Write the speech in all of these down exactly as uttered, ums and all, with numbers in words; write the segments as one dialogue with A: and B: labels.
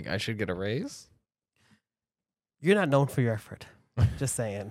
A: Like, I should get a raise?
B: You're not known for your effort. Just saying.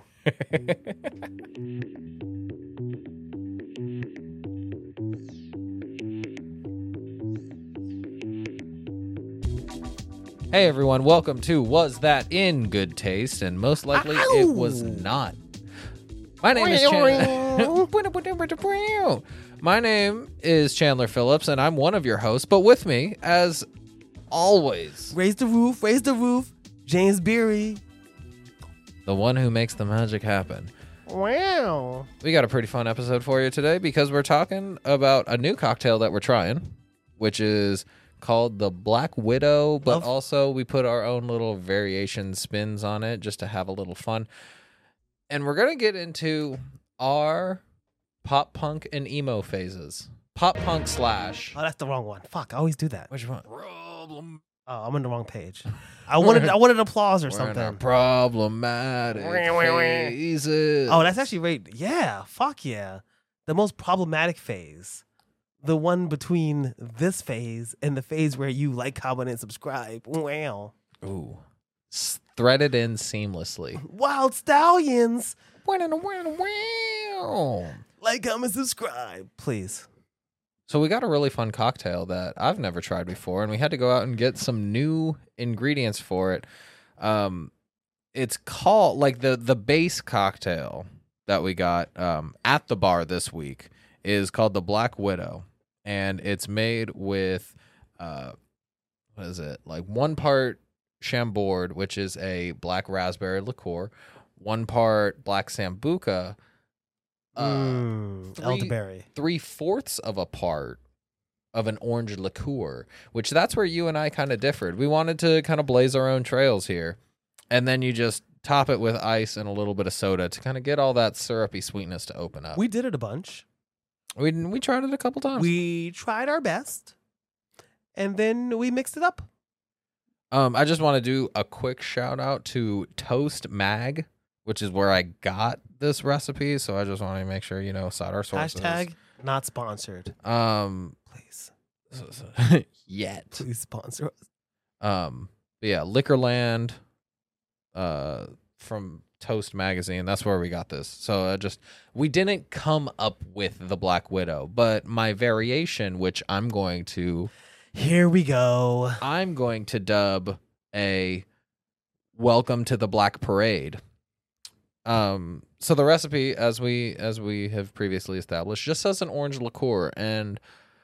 A: Hey everyone, welcome to Was That In Good Taste? And most likely
B: Ow!
A: it was not. My name is Chandler. My name is Chandler Phillips, and I'm one of your hosts. But with me, as always,
B: Raise the roof, raise the roof. James Beery.
A: the one who makes the magic happen.
B: Wow.
A: We got a pretty fun episode for you today because we're talking about a new cocktail that we're trying, which is called the Black Widow, but
B: Love.
A: also we put our own little variation spins on it just to have a little fun. And we're going to get into our pop punk and emo phases. Pop punk slash.
B: Oh, that's the wrong one. Fuck, I always do that.
A: Which one? Problem.
B: Oh, I'm on the wrong page. I wanted I wanted applause or
A: We're in our
B: something.
A: problematic phases.
B: Oh, that's actually right. Yeah, fuck yeah. The most problematic phase. The one between this phase and the phase where you like, comment, and subscribe. Wow.
A: Ooh. S- threaded in seamlessly.
B: Wild Stallions.
A: Wow.
B: Like, comment, subscribe. Please.
A: So we got a really fun cocktail that I've never tried before, and we had to go out and get some new ingredients for it. Um, it's called, like, the, the base cocktail that we got um, at the bar this week is called the Black Widow, and it's made with, uh, what is it, like one part Chambord, which is a black raspberry liqueur, one part black Sambuca, uh,
B: mm,
A: three-
B: elderberry.
A: three-fourths of a part of an orange liqueur, which that's where you and I kind of differed. We wanted to kind of blaze our own trails here, and then you just top it with ice and a little bit of soda to kind of get all that syrupy sweetness to open up.
B: We did it a bunch.
A: We we tried it a couple times.
B: We tried our best, and then we mixed it up.
A: Um, I just want to do a quick shout out to Toast Mag, which is where I got this recipe. So I just want to make sure, you know, cite our sources.
B: Hashtag not sponsored.
A: Um,
B: Please.
A: so- so- yet.
B: Please sponsor us.
A: Um, but yeah, Liquorland, uh, from Toast Magazine. That's where we got this. So I just, we didn't come up with the Black Widow, but my variation, which I'm going to,
B: Here we go.
A: I'm going to dub a Welcome to the Black Parade. Um, so the recipe, as we as we have previously established, just says an orange liqueur, and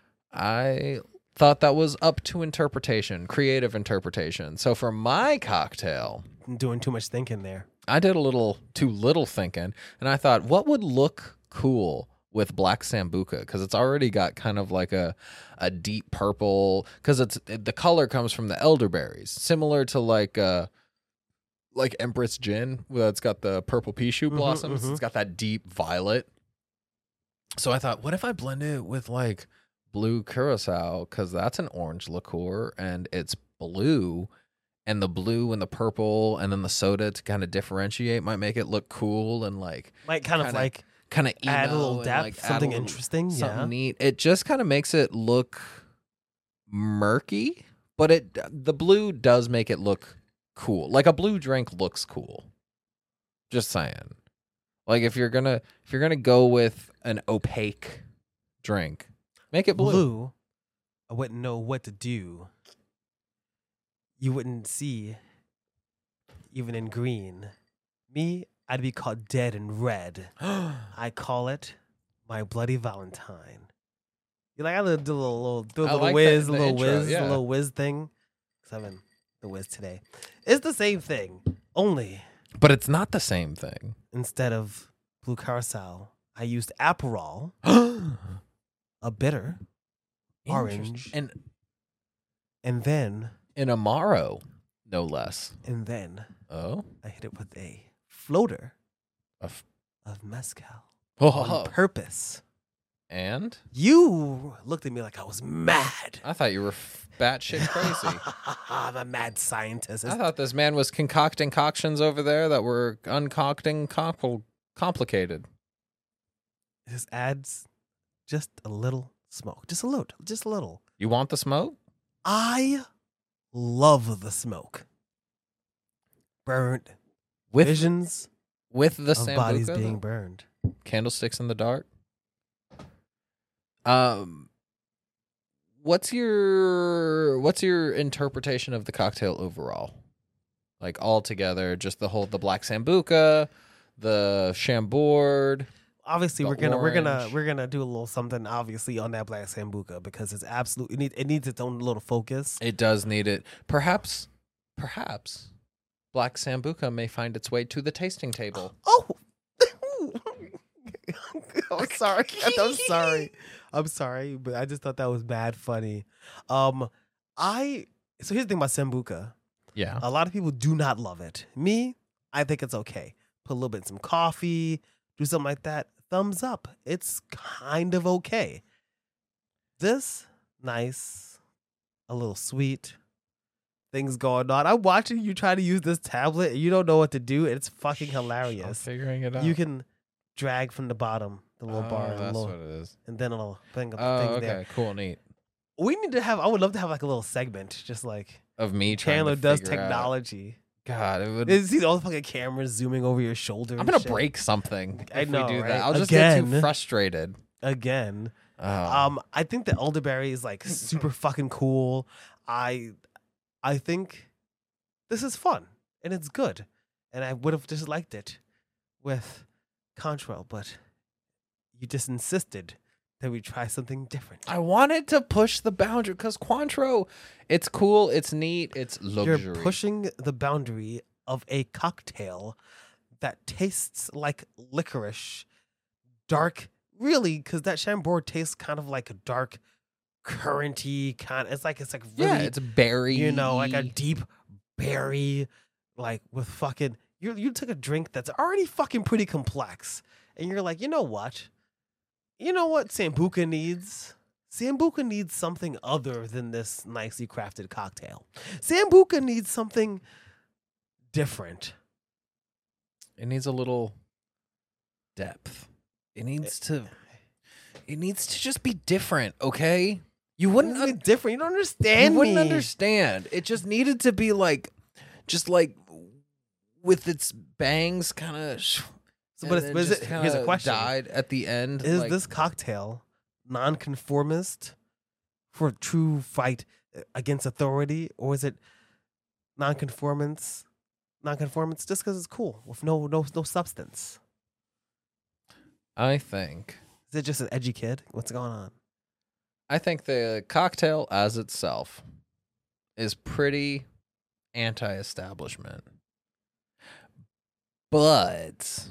A: I thought that was up to interpretation, creative interpretation. So for my cocktail,
B: I'm doing too much thinking there.
A: I did a little too little thinking, and I thought, what would look cool with black Sambuca? Because it's already got kind of like a a deep purple, because it's the color comes from the elderberries, similar to like uh like Empress Gin, where it's got the purple pea shoot
B: Mhm,
A: blossoms.
B: mhm.
A: It's got that deep violet. So I thought, what if I blend it with like blue curacao, because that's an orange liqueur and it's blue, and the blue and the purple and then the soda to kind of differentiate might make it look cool and like
B: Might kind of
A: Kinda
B: like
A: kind of
B: add a little depth, something interesting.
A: something
B: Yeah.
A: neat. It just kind of makes it look murky, but it the blue does make it look cool. Like a blue drink looks cool. Just saying. Like if you're gonna if you're gonna go with an opaque drink, make it blue.
B: Blue, I wouldn't know what to do. You wouldn't see, even in green. Me, I'd be called dead in red. I call it my bloody Valentine. You like I do a little, little, do a
A: I
B: little
A: like
B: whiz,
A: that-
B: a
A: the
B: little
A: intro,
B: whiz,
A: yeah.
B: a little whiz thing. Cause I'm in the whiz today. It's the same thing, only
A: But it's not the same thing.
B: instead of blue curacao, I used Aperol, a bitter, Orange.
A: And
B: and then,
A: an Amaro, no less.
B: and then
A: Oh.
B: I hit it with a floater
A: A f-
B: of mezcal
A: oh.
B: on purpose.
A: And
B: You looked at me like I was mad.
A: I thought you were f- batshit crazy.
B: I'm a mad scientist.
A: I thought this man was concocting concoctions over there that were uncocting compl- complicated.
B: This adds just a little smoke. Just a little. Just a little.
A: You want the smoke?
B: I love the smoke. Burnt
A: with
B: visions
A: with the
B: of bodies
A: sambuca,
B: being
A: though?
B: burned.
A: Candlesticks in the dark. Um, what's your what's your interpretation of the cocktail overall? Like all together, just the whole the black sambuca, the Chambord.
B: Obviously,
A: The
B: we're gonna we're gonna
A: orange.
B: we're gonna do a little something obviously on that black sambuca because it's absolutely it, need, it needs its own little focus.
A: It does need it. Perhaps, perhaps, black sambuca may find its way to the tasting table.
B: Oh, I'm sorry. I'm sorry. I'm sorry, but I just thought that was bad funny. Um, I so here's the thing about sambuca.
A: Yeah.
B: A lot of people do not love it. Me, I think it's okay. Put a little bit in some coffee, do something like that. Thumbs up. It's kind of okay. This, nice, a little sweet. Things going on. I'm watching you try to use this tablet and you don't know what to do. It's fucking
A: I'm
B: hilarious.
A: figuring it out.
B: You can drag from the bottom, the little
A: oh,
B: bar, and,
A: that's
B: little,
A: what it is.
B: and then it'll bring up the
A: Oh,
B: thing
A: okay,
B: there.
A: cool, neat.
B: We need to have, I would love to have like a little segment, just like
A: Of me trying
B: Chandler
A: to
B: does
A: figure out-
B: technology.
A: God, it would.
B: You see all the fucking cameras zooming over your shoulder.
A: I'm
B: and
A: gonna
B: shit.
A: break something
B: I
A: if
B: know,
A: we do
B: right?
A: that. I'll just get too
B: Again.
A: frustrated.
B: Again.
A: Oh.
B: Um, I think the elderberry is like super fucking cool. I, I think this is fun and it's good, and I would have just liked it with Contrail, but you just insisted that we try something different.
A: I wanted to push the boundary because Cointreau, it's cool, it's neat, it's luxury.
B: You're pushing the boundary of a cocktail that tastes like licorice, dark. Really, because that Chambord tastes kind of like a dark, currenty kind. It's like it's like really,
A: yeah, it's berry.
B: you know, like a deep berry, like with fucking. You you took a drink that's already fucking pretty complex, and you're like, you know what, you know what, Sambuca needs. Sambuca needs something other than this nicely crafted cocktail. Sambuca needs something different.
A: It needs a little depth. It needs to. It needs to just be different, okay? You wouldn't.
B: It's
A: Un-
B: different. You don't understand
A: you wouldn't
B: me.
A: understand. It just needed to be like, just like, with its bangs, kind of.
B: So, but it's, but is it, here's a question:
A: Died at the end.
B: is
A: like,
B: this cocktail nonconformist for a true fight against authority, or is it nonconformance? Nonconformance just because it's cool with no no no substance.
A: I think.
B: Is it just an edgy kid? What's going on?
A: I think the cocktail as itself is pretty anti-establishment. But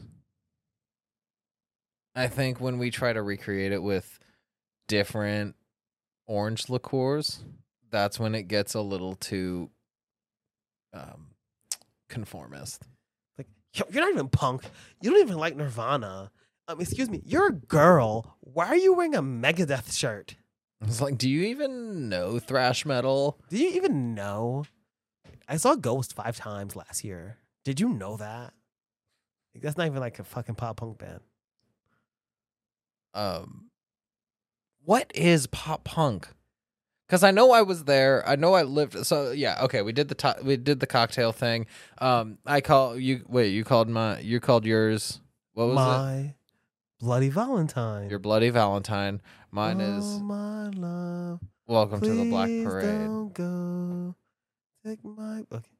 A: I think when we try to recreate it with different orange liqueurs, that's when it gets a little too um, conformist.
B: Like, yo, you're not even punk. You don't even like Nirvana. Um, excuse me, you're a girl. Why are you wearing a Megadeth shirt?
A: It's like, do you even know thrash metal?
B: Do you even know? I saw Ghost five times last year. Did you know that? Like, that's not even like a fucking pop punk band.
A: Um, what is pop punk? Because I know I was there. I know I lived. So yeah, okay. We did the to- we did the cocktail thing. Um, I call you. Wait, you called my. You called yours. What was
B: My
A: it?
B: Bloody Valentine.
A: Your Bloody Valentine. Mine
B: oh,
A: is
B: my love.
A: Welcome to the Black
B: Please
A: Parade.
B: Don't go. Take my. Okay.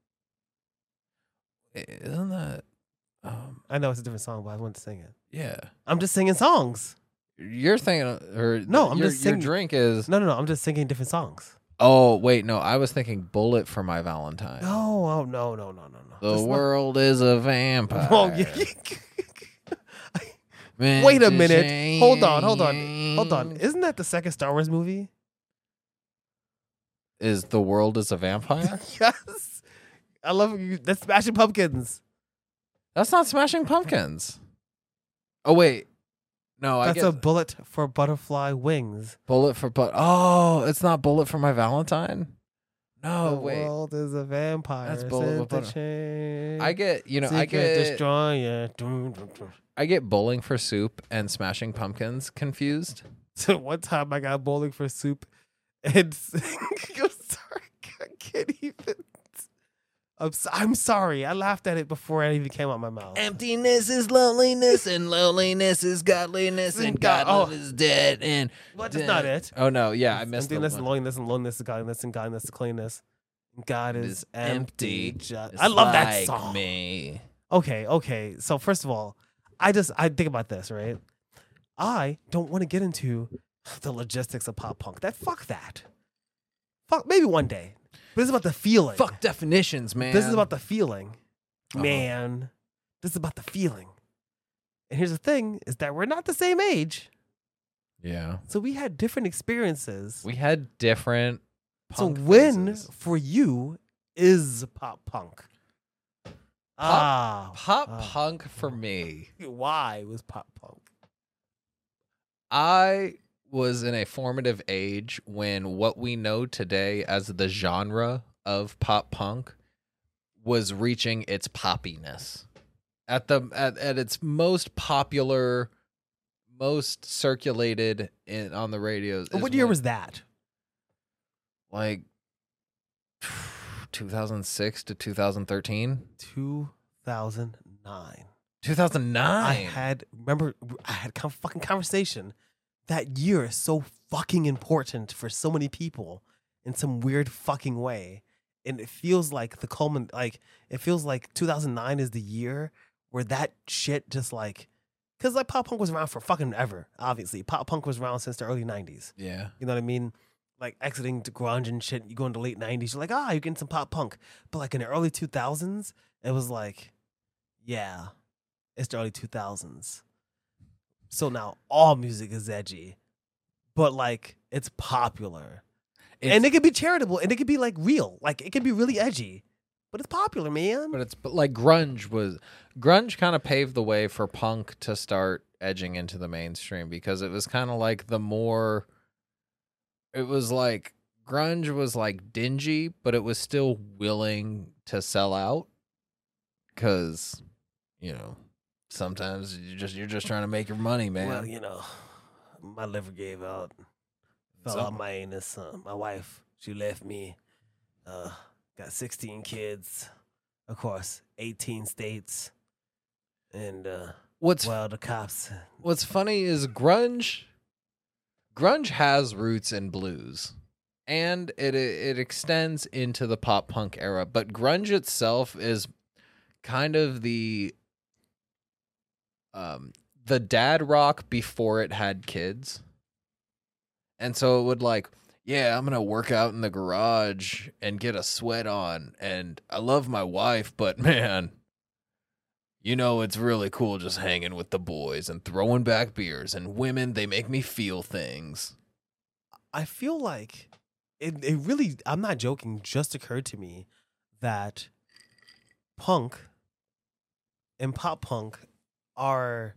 A: Isn't that? Um,
B: I know it's a different song, but I want to sing it.
A: yeah.
B: I'm just singing songs.
A: You're thinking, or
B: No, I'm
A: your,
B: just
A: your
B: singing-
A: drink is.
B: No, no, no. I'm just singing different songs.
A: Oh wait, no. I was thinking Bullet for my Valentine.
B: No, oh no, no, no, no, no.
A: The
B: That's not-
A: world is a vampire.
B: Oh, yeah. Wait a minute. Hold on, hold on, hold on. Isn't that the second Star Wars movie?
A: Is the world is a vampire?
B: Yes. I love you. That's Smashing Pumpkins.
A: That's not Smashing Pumpkins. Oh wait, no, I
B: That's
A: get
B: a bullet for butterfly wings.
A: Bullet for but. Oh, it's not Bullet for my Valentine. No,
B: the
A: wait.
B: world is a vampire.
A: That's Bullet
B: Sent
A: with
B: the
A: butter-
B: chain.
A: I get you know
B: Seek
A: I
B: and
A: get
B: destroy it. Dun, dun, dun.
A: I get Bowling for Soup and Smashing Pumpkins confused.
B: So one time I got bowling for soup, and I'm sorry, I can't even. I'm, so, I'm sorry. I laughed at it before it even came out of my mouth.
A: Emptiness is loneliness, and loneliness is godliness, and
B: God- oh.
A: godliness is dead. And
B: What? That's not it.
A: Oh no, yeah, I missed the
B: Emptiness and
A: one.
B: loneliness and loneliness is godliness and godliness is cleanness. God is,
A: Is
B: empty.
A: empty.
B: Ju-
A: It's
B: I love that
A: like
B: song.
A: Me.
B: Okay, okay. So first of all, I just I think about this, right? I don't want to get into the logistics of pop punk. That fuck that. Fuck maybe one day. But this is about the feeling.
A: Fuck definitions, man.
B: This is about the feeling.
A: Uh-huh.
B: Man. This is about the feeling. And here's the thing is that we're not the same age.
A: Yeah.
B: So we had different experiences.
A: We had different.
B: So
A: Punk
B: when
A: phases.
B: for you is pop punk? ah,
A: Pop
B: ah.
A: punk for me.
B: Why was pop punk?
A: I was in a formative age when what we know today as the genre of pop punk was reaching its poppiness. At the at, at its most popular, most circulated in on the radios. is
B: What year
A: when-
B: was that?
A: like two thousand six to two thousand thirteen?
B: two thousand nine.
A: two thousand nine.
B: I had remember I had a fucking conversation. That year is so fucking important for so many people in some weird fucking way. And it feels like the culmin like it feels like two thousand nine is the year where that shit just like cuz like pop punk was around for fucking ever, obviously. Pop punk was around since the early nineties.
A: Yeah.
B: You know what I mean? Like exiting to grunge and shit, you go into the late nineties, you're like, ah, you're getting some pop punk. But like in the early two thousands, it was like, yeah, it's the early two thousands. So now all music is edgy, but like it's popular.
A: It's-
B: and it could be charitable and it could be like real. Like it could be really edgy, but it's popular, man.
A: But it's but like grunge was grunge kind of paved the way for punk to start edging into the mainstream because it was kind of like the more it was like grunge was like dingy, but it was still willing to sell out cuz you know, sometimes you just you're just trying to make your money, man.
B: Well, you know, my liver gave out. Fell
A: So-
B: out my anus. Uh, my wife, she left me. Uh, got sixteen kids. Of course, eighteen states. And, uh,
A: What's
B: well, the cops.
A: What's funny is grunge grunge has roots in blues and it it extends into the pop punk era, but grunge itself is kind of the um the dad rock before it had kids. And so it would like, yeah, I'm going to work out in the garage and get a sweat on and I love my wife, but man, you know, it's really cool just hanging with the boys and throwing back beers and women, they make me feel things.
B: I feel like it, it really, I'm not joking, just occurred to me that punk and pop punk are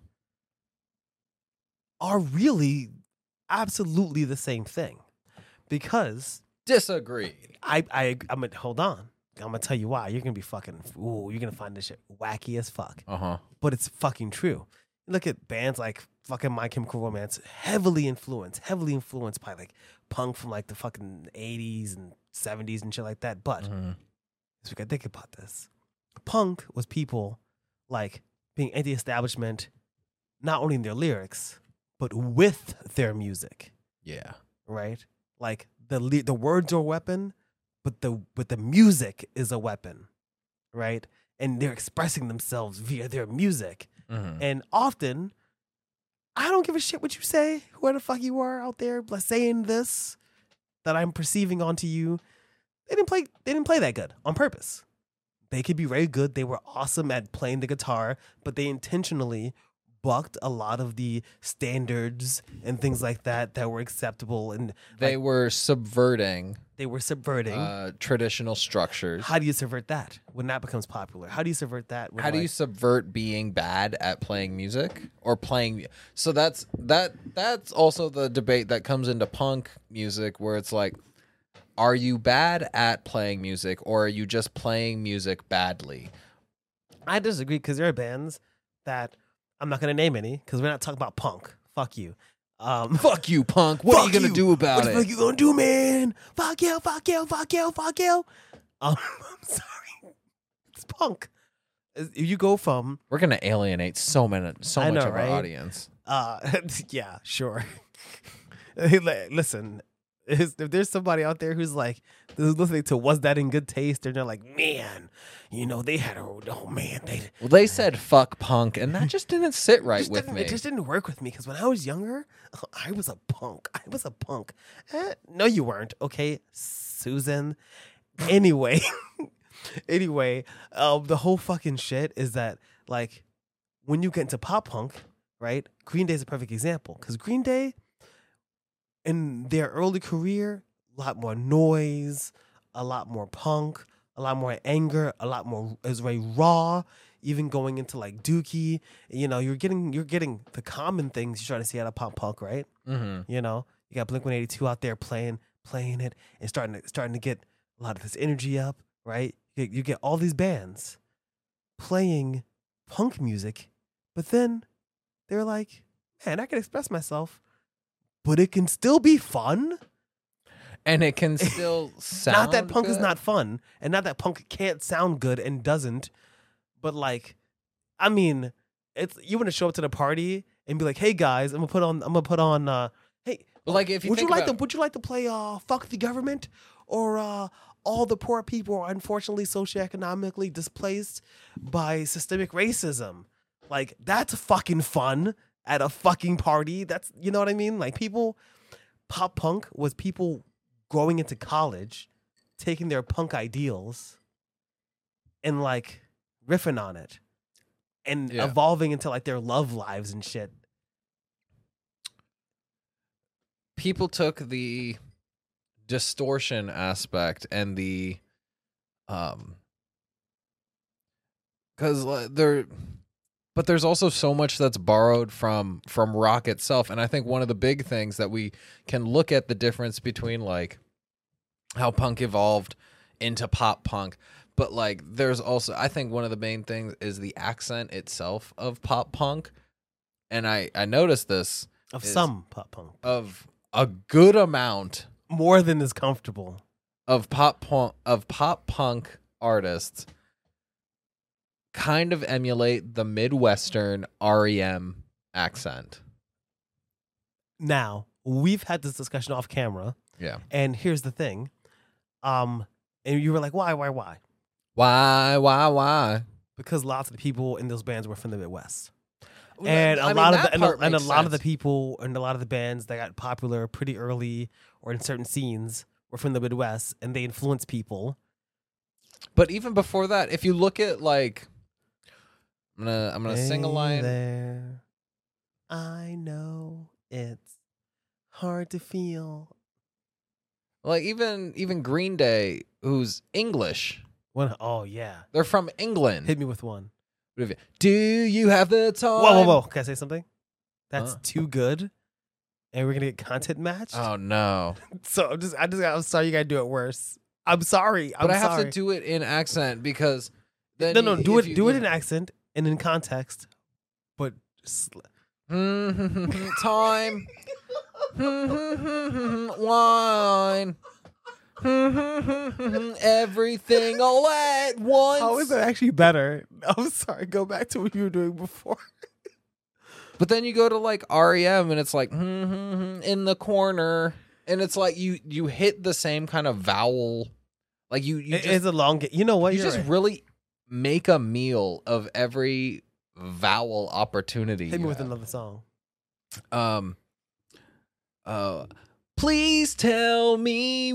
B: are really absolutely the same thing. Because
A: Disagree.
B: I, I, I'm gonna hold on. I'm gonna tell you why. You're gonna be fucking. Ooh, you're gonna find this shit wacky as fuck.
A: Uh huh.
B: But it's fucking true. Look at bands like fucking My Chemical Romance, heavily influenced, heavily influenced by like punk from like the fucking eighties and seventies and shit like that. But
A: Mhm.
B: so we gotta think about this. Punk was people like being anti-establishment, not only in their lyrics, but with their music.
A: Yeah.
B: Right? Like the le- the words are a weapon, but the but the music is a weapon, right? And they're expressing themselves via their music.
A: Mhm.
B: And often, I don't give a shit what you say, whoever the fuck you are out there like, saying this that I'm perceiving onto you. They didn't play. They didn't play that good on purpose. They could be very good. They were awesome at playing the guitar, but they intentionally bucked a lot of the standards and things like that that were acceptable, and
A: They
B: like,
A: were subverting
B: they were subverting.
A: uh, traditional structures.
B: How do you subvert that when that becomes popular? How do you subvert that? When,
A: How do you
B: like-
A: subvert being bad at playing music or playing? So that's that. That's also the debate that comes into punk music, where it's like, are you bad at playing music, or are you just playing music badly?
B: I disagree because there are bands that I'm not going to name any because we're not talking about punk. Fuck you. Um,
A: Fuck you, punk. What are you
B: fuck
A: gonna do about
B: what
A: it?
B: the fuck you gonna do, man? Fuck you, fuck you, fuck you, fuck you. Um, I'm sorry. It's punk. Is- You go from
A: We're gonna alienate so many, so
B: I
A: much
B: know,
A: of
B: right?
A: our audience.
B: uh, yeah, sure. Hey, li- Listen, is- if there's somebody out there who's like who's listening to "Was That in Good Taste," and they're like, man, you know, they had a oh man, they
A: Well, they said fuck punk, and that just didn't sit right
B: just
A: with
B: didn't-
A: me.
B: It just didn't work with me because when I was younger, I was a punk. I was a punk. Eh, no, you weren't. Okay, Susan. Anyway, anyway, um, the whole fucking shit is that like when you get into pop punk, right? Green Day is a perfect example because Green Day, in their early career, a lot more noise, a lot more punk, a lot more anger, a lot more is very raw. Even going into like Dookie, you know, you're getting you're getting the common things you're trying to see out of pop punk, right?
A: Mm-hmm.
B: You know, you got Blink one eighty-two out there playing playing it and starting to starting to get a lot of this energy up, right? You, you get all these bands playing punk music, but then they're like, man, I can express myself, but it can still be fun.
A: And it can still sound
B: Not that punk is
A: good.
B: not fun, and not that punk can't sound good and doesn't, but like, I mean, it's you want to show up to the party and be like, hey guys, I'm gonna put on, I'm gonna put on, uh, hey,
A: But, like, if you
B: would you
A: think
B: like
A: about-
B: to, would you like to play, uh, fuck the government, or uh, all the poor people are unfortunately socioeconomically displaced by systemic racism? Like that's fucking fun at a fucking party. That's you know what I mean. Like people, pop punk was people going into college, taking their punk ideals, and like riffing on it, and
A: Yeah.
B: evolving into like their love lives and shit.
A: People took the distortion aspect and the um because there but there's also so much that's borrowed from from rock itself, and I think one of the big things that we can look at the difference between like how punk evolved into pop punk, but like there's also I think one of the main things is the accent itself of pop punk, and I I noticed this
B: Of
A: is-
B: some pop punk,
A: of a good amount
B: more than is comfortable.
A: of pop punk of pop punk artists kind of emulate the Midwestern R E M accent.
B: Now we've had this discussion off camera,
A: Yeah.
B: and here's the thing, um, and you were like, why, why, why?
A: Why, why, why?
B: Because lots of the people in those bands were from the Midwest. And a
A: I mean,
B: lot of
A: that
B: the, and, a,
A: part
B: and a
A: makes
B: lot of the
A: sense.
B: people and a lot of the bands that got popular pretty early or in certain scenes were from the Midwest, and they influenced people.
A: But even before that, if you look at like I'm gonna I'm gonna sing a
B: Hey
A: line.
B: there, I know it's hard to feel.
A: Like even even Green Day, who's English.
B: When, oh yeah,
A: They're from England.
B: hit me with one.
A: Do you have the time?
B: Whoa, whoa, whoa! Can I say something? That's
A: Huh?
B: too good, and we're gonna get content matched.
A: Oh no.
B: So I'm just, I just, I'm sorry. You gotta do it worse. I'm sorry. I'm
A: But I have
B: sorry.
A: to do it in accent because then
B: no, no,
A: you-
B: do
A: if
B: it,
A: you-
B: do it
A: you
B: in accent and in context, but sl-
A: know- time. Wine. Everything all at once.
B: how is that actually better? I'm sorry. Go back to what you were doing before.
A: But then you go to like R E M and it's like in the corner, and it's like you you hit the same kind of vowel, like you you
B: It-
A: just
B: it's a long. ga- You know what?
A: you
B: You're
A: just
B: right.
A: really make a meal of every vowel opportunity.
B: hit me
A: you
B: with
A: have.
B: another song.
A: Um. Uh. Please tell me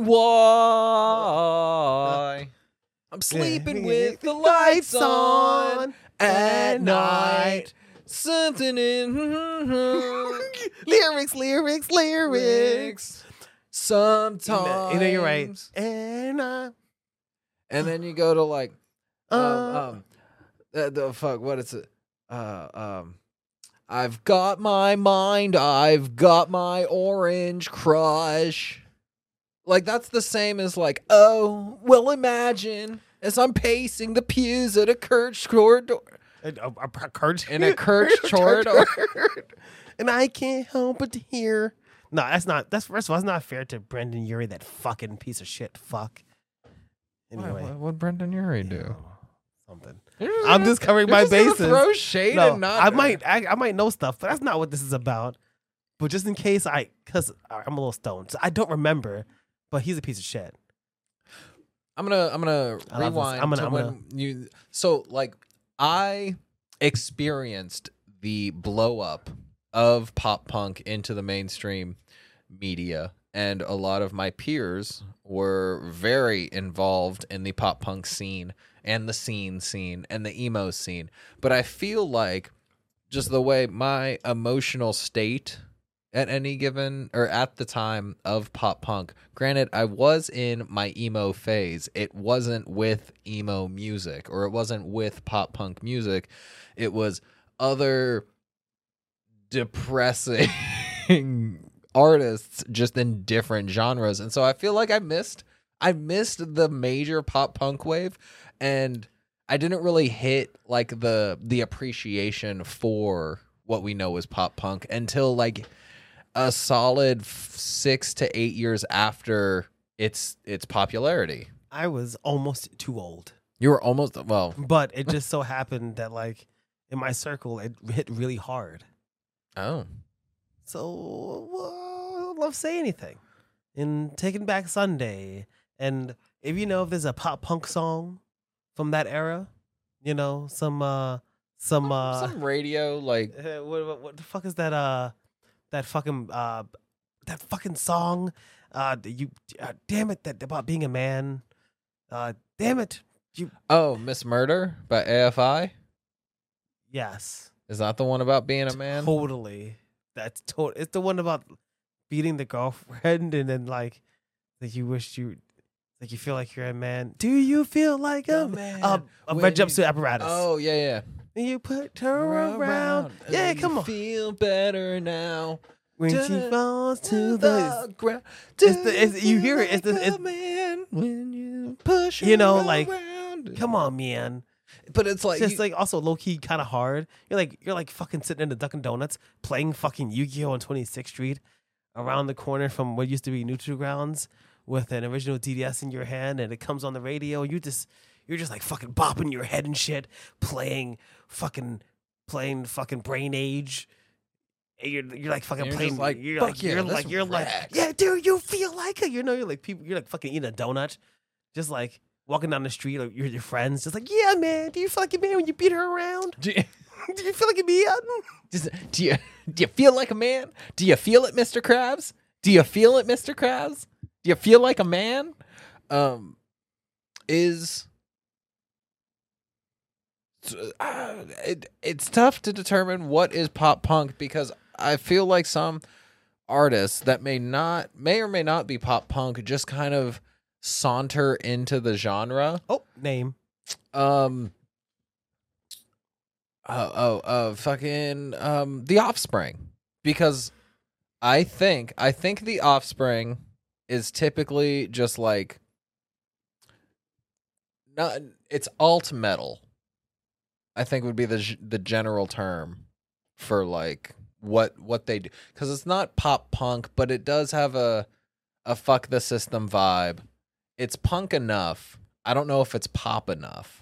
A: why I'm sleeping with the lights on at night. Something in
B: lyrics, lyrics, lyrics.
A: Sometimes.
B: You know, you're right. And I,
A: And then you go to like, um,
B: uh,
A: um the, the fuck, what is it? Uh, um, I've got my mind, I've got my orange crush. Like, that's the same as like, oh, well, imagine as I'm pacing the pews at a church corridor.
B: a, a, a church
A: In a church corridor.
B: and I can't help but to hear. No, that's not. That's first of all, it's not fair to Brendan Urie, that fucking piece of shit. Fuck. Anyway,
A: What would Brendan Urie do?
B: something.
A: You're
B: I'm
A: gonna-
B: just covering
A: you're
B: my
A: just gonna
B: bases.
A: Throw shade
B: No,
A: and not.
B: I might, I, I might know stuff, but that's not what this is about. But just in case, I, because I'm a little stoned, so I don't remember. But he's a piece of shit.
A: I'm gonna I'm gonna
B: I love this.
A: rewind
B: I'm gonna-
A: to
B: I'm
A: when
B: gonna-
A: you. So like I experienced the blow up of pop punk into the mainstream media, and a lot of my peers were very involved in the pop punk scene and the scene scene and the emo scene. But I feel like just the way my emotional state at any given or at the time of pop punk, granted I was in my emo phase, it wasn't with emo music or it wasn't with pop punk music, it was other depressing artists just in different genres. And so I feel like I missed I missed the major pop punk wave, and I didn't really hit like the the appreciation for what we know as pop punk until like a solid f- six to eight years after its its popularity.
B: I was almost too old,
A: You were almost well.
B: but it just so happened that like in my circle, it hit really hard.
A: Oh,
B: So well, I love Say Anything and Taking Back Sunday. And if you know if there's a pop punk song from that era, you know, some uh some uh
A: some radio like
B: uh, what, what what the fuck is that uh that fucking uh that fucking song uh you uh, damn it, that about being a man, uh damn it, you
A: oh Miss Murder by A F I.
B: yes,
A: Is that the one about being a man?
B: totally, that's total, it's the one about beating the girlfriend and then like like you wish you like you feel like you're a man. Do you feel like a,
A: A
B: man?
A: man
B: Uh, a
A: when
B: red
A: you-
B: jumpsuit apparatus.
A: Oh yeah, yeah.
B: And you put her around.
A: and
B: Yeah,
A: you
B: come on.
A: Feel better now.
B: When she
A: to
B: falls to the
A: ground.
B: it's the- it's- you hear it, it's the-
A: like
B: it's-
A: a man when you push
B: You know,
A: her
B: like,
A: around.
B: come on, man.
A: But it's like
B: It's just
A: you-
B: like also low key kind of hard. You're like you're like fucking sitting in the Dunkin' Donuts playing fucking Yu-Gi-Oh on twenty-sixth Street, around the corner from what used to be Neutral Grounds, with an original D D S in your hand, and it comes on the radio. You just you're just like fucking bopping your head and shit, playing fucking playing fucking Brain Age. And You're you're like fucking
A: You're
B: playing
A: just like,
B: you're
A: "Fuck
B: like
A: yeah,
B: you're
A: this
B: like you're like
A: rocks."
B: yeah, dude, you feel like it. You know, you're like people. You're like fucking eating a donut, just like walking down the street, like you're your friends, just like yeah, man. Do you feel like a man when you beat her around?
A: do you,
B: Do you feel like a man?
A: just, do you do you feel like a man? Do you feel it, Mister Krabs? Do you feel it, Mister Krabs? Do you feel like a man? Um, is uh, it, it's tough to determine what is pop punk because I feel like some artists that may not may or may not be pop punk just kind of saunter into the genre.
B: Oh, name.
A: Um. Oh, oh, uh, fucking um, The Offspring, because I think I think The Offspring is typically just like not. It's alt metal. I think would be the g- the general term for like what what they do, because it's not pop punk, but it does have a a fuck the system vibe. It's punk enough. I don't know if it's pop enough.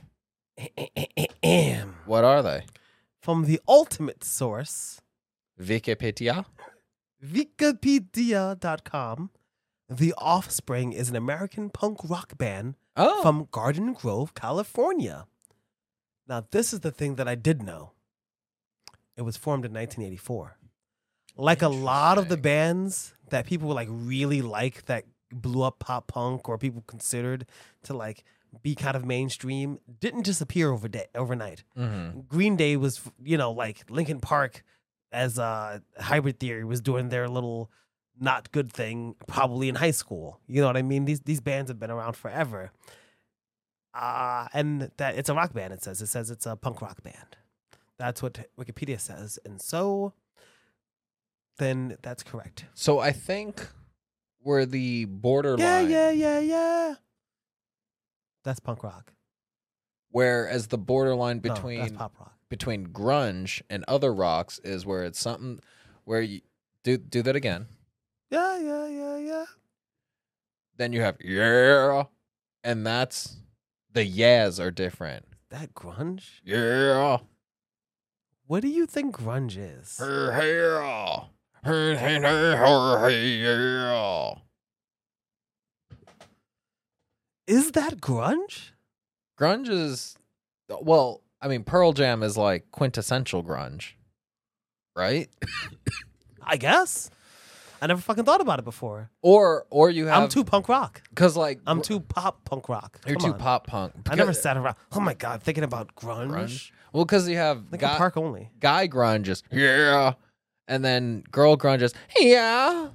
A: What are they?
B: From the ultimate source,
A: Wikipedia?
B: Wikipedia dot com, The Offspring is an American punk rock band
A: Oh.
B: from Garden Grove, California. Now, this is the thing that I did know. It was formed in nineteen eighty-four. Like a lot of the
A: Interesting.
B: bands that people like really like that blew up pop punk or people considered to like be kind of mainstream didn't disappear over day, overnight.
A: Mhm.
B: Green Day was, you know, like Linkin Park as uh, Hybrid Theory was doing their little not good thing probably in high school. You know what I mean? These these bands have been around forever. Uh, and that it's a rock band, it says. It says it's a punk rock band. That's what Wikipedia says. And so then that's correct.
A: So I think we're the borderline.
B: Yeah, yeah, yeah, yeah. That's punk rock.
A: Whereas the borderline
B: No,
A: between
B: that's pop rock.
A: between grunge and other rocks is where it's something where you do do that again.
B: Yeah, yeah, yeah, yeah.
A: Then you have yeah, and that's the yeahs are different.
B: that grunge?
A: Yeah.
B: What do you think grunge is?
A: Her hair. Her hair. Her hair.
B: Is that grunge?
A: Grunge is, well, I mean, Pearl Jam is like quintessential grunge, right?
B: I guess. I never fucking thought about it before.
A: Or or you have
B: I'm too punk rock.
A: because like
B: I'm too pop punk rock.
A: you're
B: Come
A: too
B: on.
A: pop punk.
B: I never
A: Because-
B: sat around. Oh my god, thinking about grunge.
A: grunge. Well, because you have
B: Linkin
A: guy,
B: Park only.
A: guy grunge is yeah, and then girl grunge is yeah,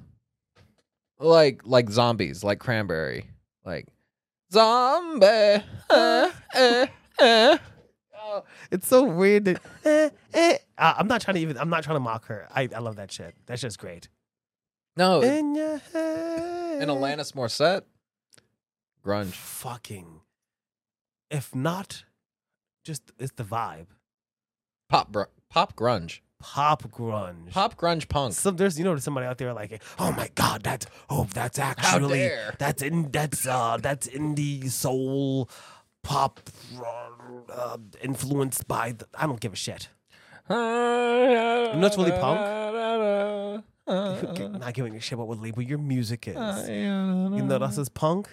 A: like like zombies, like Cranberry, like zombie. Uh, uh, uh.
B: Oh, it's so weird that eh, eh. Uh, I'm not trying to even. I'm not trying to mock her. I, I love that shit. That's just great.
A: No,
B: In your head.
A: in Alanis Morissette, grunge.
B: Fucking. If not, just it's the vibe.
A: Pop br- pop grunge.
B: Pop grunge.
A: Pop grunge punk.
B: Some there's you know there's somebody out there like, oh my god, that's oh that's actually
A: dare.
B: that's in that's uh that's indie soul pop uh, influenced by the, I don't give a shit.
A: You
B: know what's really punk? Not giving a shit about what label your music is. You know what else is punk?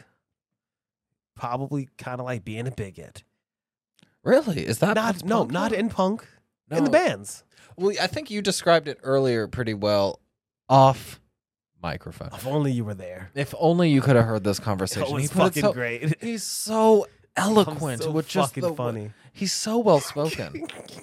B: Probably kind of like being a bigot.
A: Really? Is that
B: Not
A: what's
B: no,
A: punk,
B: not
A: though?
B: in punk. In the
A: No.
B: bands.
A: Well, I think you described it earlier pretty well off microphone.
B: If only you were there.
A: If only you could have heard this
B: It
A: conversation.
B: was
A: He put it
B: fucking
A: so-
B: great.
A: He's so eloquent
B: I'm so
A: with just
B: fucking
A: the,
B: funny.
A: He's so well spoken.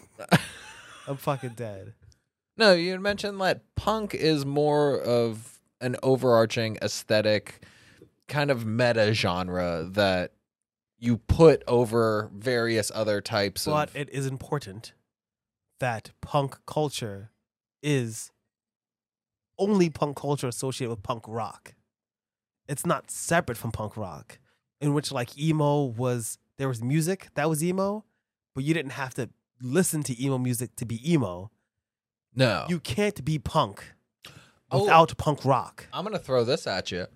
B: I'm fucking dead.
A: No, you had mentioned that punk is more of an overarching aesthetic kind of meta genre that you put over various other types
B: But
A: of
B: it is important that punk culture is only punk culture associated with punk rock. It's not separate from punk rock, in which like emo was, there was music that was emo, but you didn't have to listen to emo music to be emo.
A: No.
B: You can't be punk
A: Oh.
B: without punk rock.
A: I'm going to throw this at you.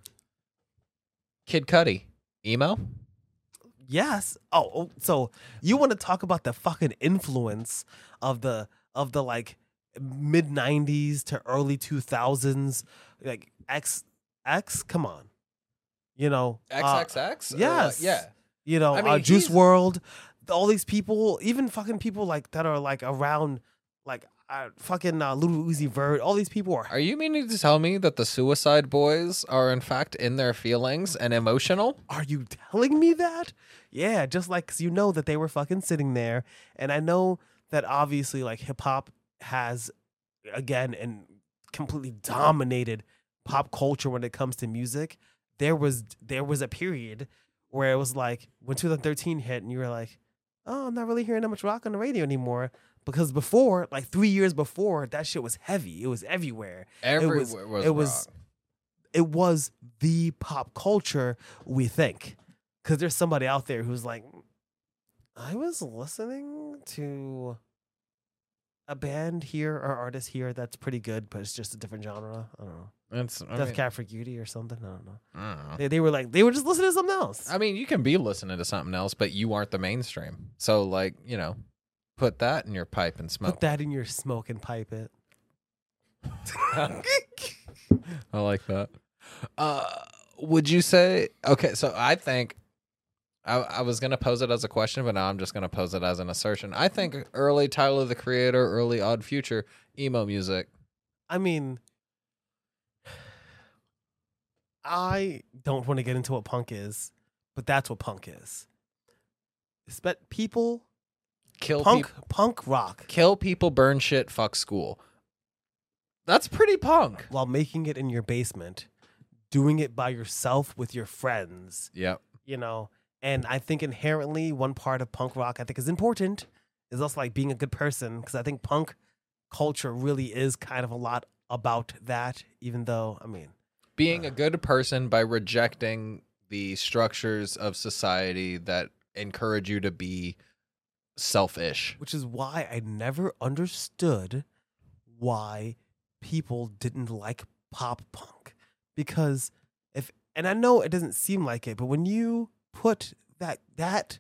A: Kid Cudi, emo?
B: Yes. Oh, oh, so you want to talk about the fucking influence of the of the like mid nineties to early two thousands, like X X? Come on, you know uh,
A: X X X? Or what?
B: yes.
A: Yeah.
B: You know,
A: I mean,
B: uh, Juice
A: he's-
B: world, all these people, even fucking people like that are like around, like uh, fucking uh, Lil Uzi Vert. All these people are.
A: Are you meaning to tell me that the Suicide Boys are in fact in their feelings and emotional?
B: Are you telling me that? Yeah, just like 'cause you know that they were fucking sitting there, and I know that obviously like hip hop has again and completely dominated pop culture when it comes to music. There was there was a period where it was like when two thousand thirteen hit, and you were like, oh, I'm not really hearing that much rock on the radio anymore. Because before, like three years before, that shit was heavy. It was everywhere.
A: Everywhere
B: was-
A: was,
B: it was-
A: rock.
B: It was the pop culture we think. Because there's somebody out there who's like, I was listening to a band here or artist here that's pretty good, but it's just a different genre. I don't know.
A: It's, I,
B: Death
A: mean,
B: Cab for Cutie or something. I don't know.
A: I don't know.
B: They, they were like, they were just listening to something else.
A: I mean, you can be listening to something else, but you aren't the mainstream. So, like, you know, put that in your pipe and smoke.
B: Put that in your smoke and pipe it.
A: I like that. Uh, would you say, okay, so I think, I, I was going to pose it as a question, but now I'm just going to pose it as an assertion. I think early Tyler, the Creator, early Odd Future, emo music.
B: I mean, I don't want to get into what punk is, but that's what punk is. It's but people,
A: Kill
B: punk,
A: people.
B: punk rock,
A: Kill people, burn shit, fuck school. That's pretty punk.
B: while making it in your basement, doing it by yourself with your friends,
A: Yep.
B: you know. And I think inherently, one part of punk rock I think is important is also like being a good person, because I think punk culture really is kind of a lot about that. Even though, I mean,
A: Being a good person by rejecting the structures of society that encourage you to be selfish.
B: which is why I never understood why people didn't like pop punk. Because if, and I know it doesn't seem like it, but when you put that that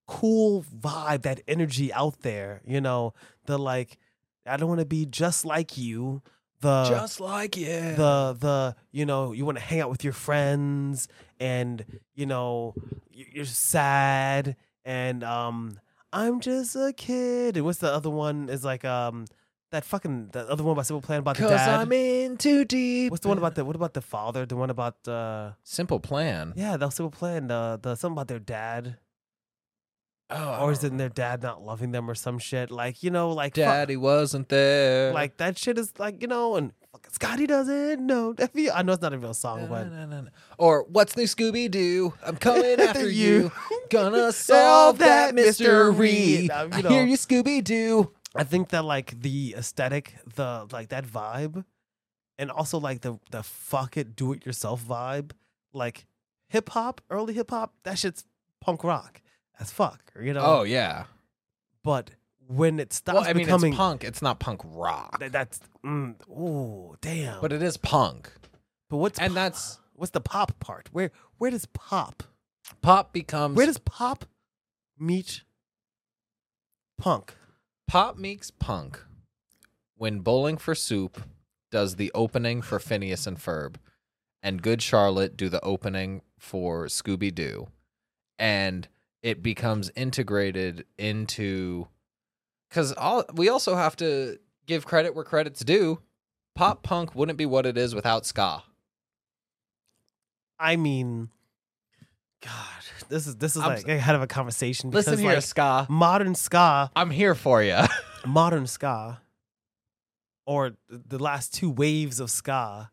B: cool vibe, that energy out there. You know, the like, I don't want to be just like you. The
A: Just like you.
B: the the you know, you want to hang out with your friends, and you know y- you're sad, and um I'm just a kid. And what's the other one? Is like um that fucking the other one by Simple Plan about the
A: Cause
B: dad.
A: I'm in too deep.
B: What's the one about the what about the father? The one about uh
A: Simple Plan?
B: yeah, the Simple Plan. The the something about their dad,
A: Oh,
B: or is it their dad not loving them or some shit? Like you know, like fuck-
A: Daddy wasn't there.
B: like that shit is like you know, and fucking Scotty doesn't know. I know it's not a real song, but.
A: Na, na, na, na. Or what's new, Scooby Doo? I'm coming after you. Gonna
B: Solve
A: solve
B: that
A: that mystery.
B: mystery. Now, you
A: I
B: know.
A: hear you, Scooby Doo.
B: I think that like the aesthetic, the like that vibe, and also like the the fuck it, do it yourself vibe, like hip hop, early hip hop, that shit's punk rock as fuck, you know.
A: Oh yeah.
B: But when it stops
A: Well, I mean,
B: becoming
A: it's punk. It's not punk rock,
B: that, that's mm, oh damn.
A: but it is punk.
B: but what's
A: and
B: pop-
A: that's-
B: what's the pop part? Where where does pop?
A: Pop becomes
B: Where does pop meet punk?
A: pop meets punk when Bowling for Soup does the opening for Phineas and Ferb, and Good Charlotte do the opening for Scooby Doo, and it becomes integrated into. Because all we also have to give credit where credit's due. Pop punk wouldn't be what it is without ska.
B: I mean, God, this is this is
A: I'm
B: like I had a conversation.
A: Listen
B: because,
A: here,
B: like,
A: ska.
B: modern ska,
A: I'm here for you.
B: modern ska, or the last two waves of ska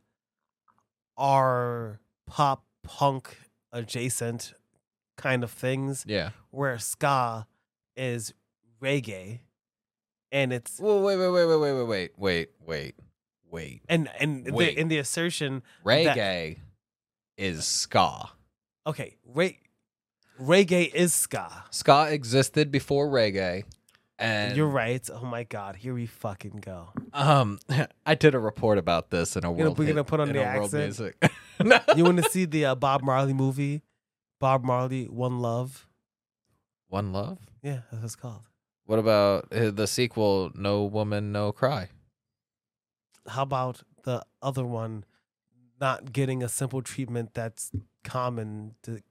B: are pop punk adjacent kind of things,
A: Yeah.
B: where ska is reggae, and it's
A: Well, wait, wait, wait, wait, wait, wait, wait, wait, wait, wait.
B: and and the,
A: Wait.
B: in the assertion,
A: Reggae is ska.
B: okay, re- reggae is ska.
A: Ska existed before reggae, and
B: You're right. Oh my God, here we fucking go.
A: Um, I did a report about this in a
B: gonna-
A: world.
B: we're
A: hit-
B: gonna put on
A: in
B: the
A: a world
B: accent?
A: music. No.
B: You want to see the uh, Bob Marley movie? Bob Marley, One Love.
A: One Love.
B: Yeah, that's what it's called.
A: What about uh, the sequel? No Woman, No Cry.
B: How about the other one not getting a simple treatment that's common to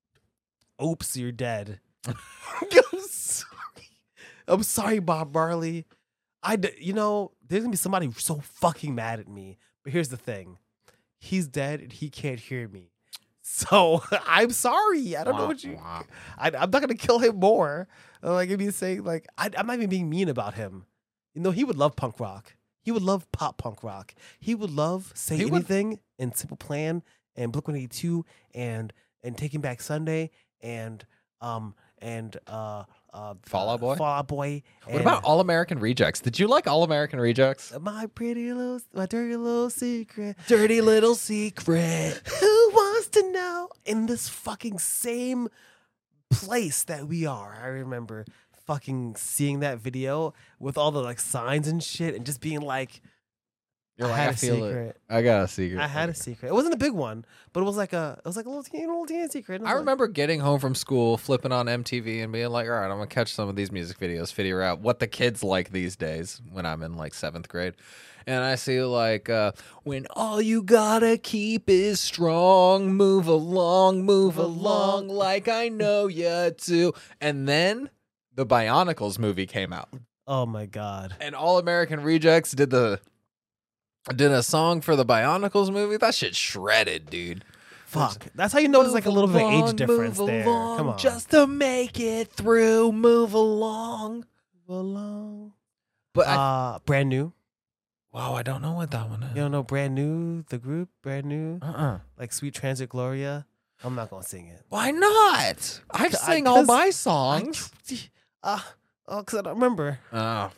B: oops, you're dead. I'm sorry. I'm sorry, Bob Marley. I, d- you know, there's gonna be somebody so fucking mad at me. But here's the thing. He's dead and he can't hear me. So I'm sorry. I don't know what you. I, I'm not gonna kill him more. Uh, Like if you saying like I, I'm not even being mean about him. You know, he would love punk rock. He would love pop punk rock. He would love Say
A: He would-
B: Anything and Simple Plan and Blink one eighty-two and and Taking Back Sunday and um and uh uh
A: Fall Out Boy?
B: Fall Out Boy.
A: What
B: and
A: about All American Rejects? Did you like All American Rejects?
B: My Pretty Little, My Dirty Little Secret?
A: Dirty Little Secret.
B: Who wants to know? In this fucking same place that we are. I remember fucking seeing that video with all the like signs and shit and just being like,
A: You're
B: I
A: like,
B: had
A: I
B: a
A: feel it.
B: secret.
A: I got a secret.
B: I had a secret. It wasn't a big one, but it was like a, it was like a little teeny, little teeny secret. And
A: I
B: was like,
A: remember getting home from school, flipping on M T V, and being like, "All right, I'm gonna catch some of these music videos, figure out what the kids like these days." When I'm in like seventh grade, and I see like, uh, "When all you gotta keep is strong, move along, move
B: Move
A: along,
B: along.
A: like I know you do." And then the Bionicles movie came out,
B: oh my God.
A: and All American Rejects did the did a song for the Bionicles movie. That shit shredded, dude.
B: Fuck. That's how you know there's like a little bit of
A: Move
B: age difference
A: along,
B: there.
A: along,
B: Come on.
A: just to make it through. Move along.
B: Move along.
A: But I,
B: Uh, brand new.
A: wow, I don't know what that one is.
B: You don't know brand new, the group, brand new,
A: Uh-uh.
B: like Sweet Transit Gloria. I'm not gonna sing it.
A: Why not? I've
B: I-
A: sang all
B: 'cause
A: my
B: I,
A: songs.
B: uh, oh, cause I don't remember.
A: Oh,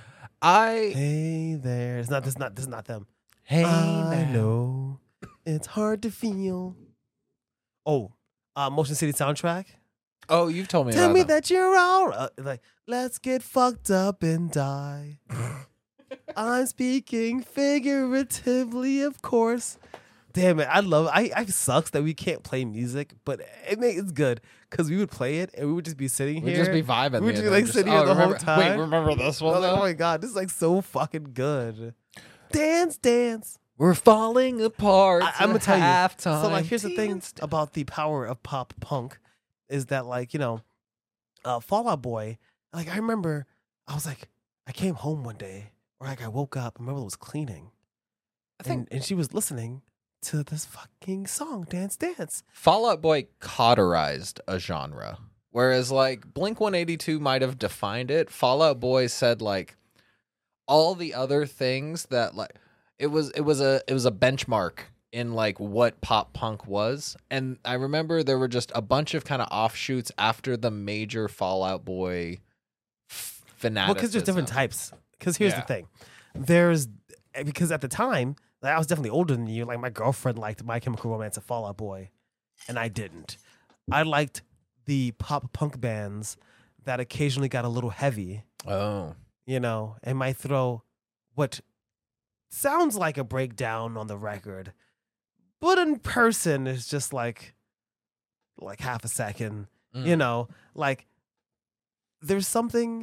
A: I
B: Hey there. It's not. This not. This is not them.
A: hey
B: I
A: now.
B: know it's hard to feel. Oh, uh, Motion City soundtrack.
A: Oh, you've told me.
B: Tell
A: about
B: me
A: them.
B: that you're all right. Like, let's get fucked up and die. I'm speaking figuratively, of course. Damn it, I love. I I sucks that we can't play music, but it may, it's good because we would play it and we would just be sitting
A: We'd
B: here.
A: just be vibing.
B: We would
A: the
B: just
A: other-
B: like sitting here
A: oh,
B: the whole
A: remember-
B: time.
A: Wait, remember this
B: I
A: one?
B: was like,
A: though?
B: oh my god, this is like so fucking good. Dance, dance.
A: We're falling apart.
B: I, I'm gonna tell you.
A: halftime.
B: So like, here's the thing
A: Dance.
B: about the power of pop punk, is that like you know, uh, Fall Out Boy. Like I remember, I was like, I came home one day, or like I woke up, and my mother was cleaning,
A: I think
B: and, and she was listening to this fucking song, Dance Dance.
A: Fall Out Boy cauterized a genre, whereas like Blink one eighty-two might have defined it. Fall Out Boy said like all the other things that like it was it was a it was a benchmark in like what pop punk was. And I remember there were just a bunch of kind of offshoots after the major Fall Out Boy f- fanaticism.
B: Well, because there's different types. Because here's
A: Yeah.
B: the thing, there's because at the time like, I was definitely older than you. Like my girlfriend liked My Chemical Romance and Fall Out Boy, and I didn't. I liked the pop punk bands that occasionally got a little heavy,
A: Oh.
B: you know, and might throw what sounds like a breakdown on the record, but in person is just like like half a second,
A: Mm.
B: you know, like there's something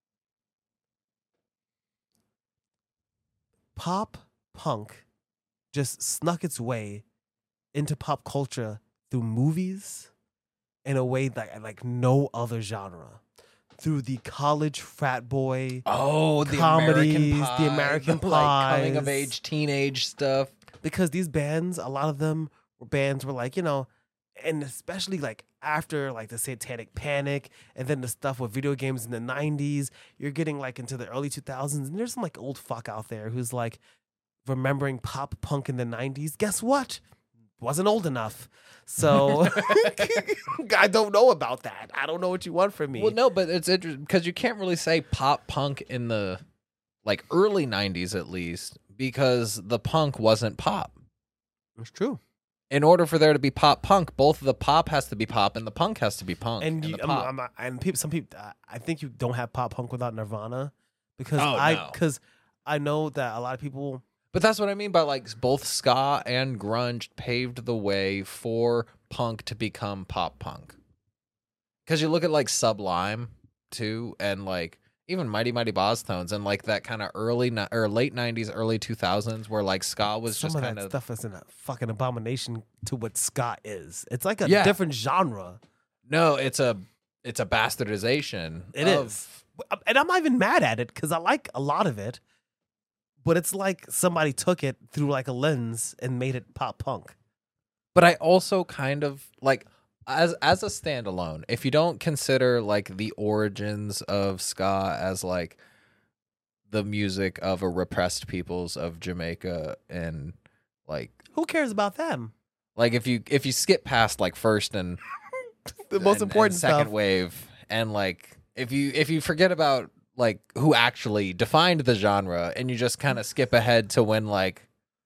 B: pop punk just snuck its way into pop culture through movies in a way that like no other genre. Through the college frat boy,
A: Oh, the
B: comedies,
A: American
B: the
A: Pie,
B: American
A: like coming of
B: Pies.
A: age teenage stuff.
B: because these bands, a lot of them were bands were like, you know, and especially like after like the Satanic Panic and then the stuff with video games in the nineties, you're getting like into the early two thousands, and there's some like old fuck out there who's like remembering pop punk in the nineties. Guess what? Wasn't old enough. So I don't know about that. I don't know what you want from me.
A: Well, no, but it's interesting because you can't really say pop punk in the like early nineties at least because the punk wasn't pop.
B: It's true.
A: In order for there to be pop punk, both the pop has to be pop and the punk has to be punk.
B: And, you,
A: the
B: I'm,
A: pop.
B: I'm, and people, some people, I think you don't have pop punk without Nirvana, because
A: Oh,
B: I,
A: no.
B: because I know that a lot of people.
A: But that's what I mean by like both ska and grunge paved the way for punk to become pop punk. Because you look at like Sublime too, and like even Mighty Mighty Boss Tones, and like that kind of early ni- or late nineties, early two thousands, where like ska was
B: Some
A: just
B: of
A: kind
B: that
A: of
B: stuff is a fucking abomination to what ska is. It's like a
A: Yeah.
B: different genre.
A: no, it's a it's a bastardization.
B: It
A: of,
B: is, and I'm not even mad at it because I like a lot of it. But it's like somebody took it through like a lens and made it pop punk.
A: But I also kind of like as as a standalone, if you don't consider like the origins of ska as like the music of a repressed peoples of Jamaica and like
B: Who cares about them?
A: like if you if you skip past like first and
B: The most
A: and- and
B: important
A: second
B: stuff.
A: wave and like if you if you forget about like who actually defined the genre and you just kind of skip ahead to when like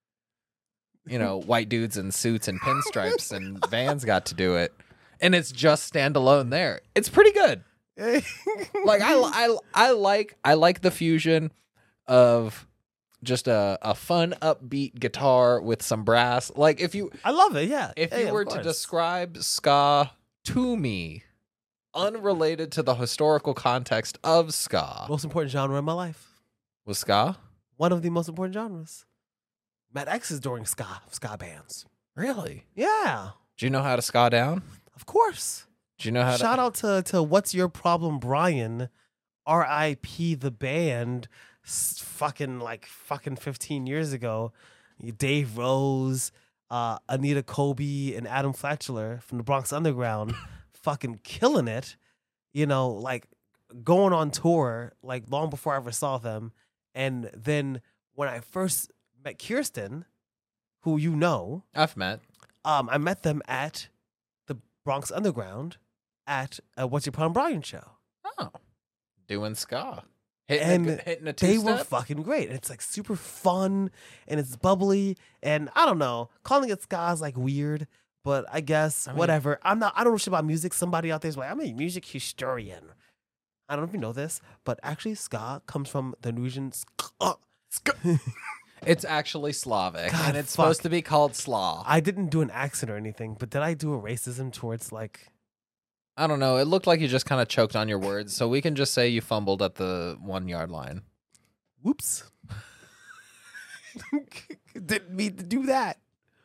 A: you know white dudes in suits and pinstripes and Vans got to do it and it's just standalone there, it's pretty good. Like I, I, I like I like the fusion of just a, a fun upbeat guitar with some brass. Like if you
B: I love it. Yeah.
A: if
B: Yeah,
A: you
B: yeah,
A: were
B: of
A: to
B: course.
A: describe ska to me, unrelated to the historical context of ska,
B: most important genre in my life.
A: was ska?
B: One of the most important genres. Matt X is during ska ska bands.
A: Really?
B: Yeah,
A: Do you know how to ska down?
B: of course.
A: Do you know how
B: Shout
A: to?
B: out to to What's Your Problem, Brian, R I P the band, s- fucking like fucking fifteen years ago. Dave Rose, uh, Anita Kobe, and Adam Flatchler from the Bronx Underground, fucking killing it. You know, like going on tour like long before I ever saw them, and then when I first met Kirsten, who you know,
A: I've met.
B: um, I met them at the Bronx Underground at a What's Your Problem Brian show.
A: Oh, doing ska, hitting
B: And
A: a, hitting a
B: They
A: two
B: were
A: step.
B: fucking great. And it's like super fun and it's bubbly. And I don't know, calling it ska is like weird, but I guess
A: I mean-
B: whatever. I'm not, I don't know shit about music. Somebody out there is like, I'm a music historian. I don't know if you know this, but actually ska comes from the Norwegian ska.
A: It's actually Slavic,
B: God,
A: and it's
B: fuck.
A: supposed to be called Slav.
B: I didn't do an accent or anything, but did I do a racism towards like?
A: I don't know. It looked like you just kind of choked on your words, so we can just say you fumbled at the one yard line.
B: Whoops. Didn't mean to do that.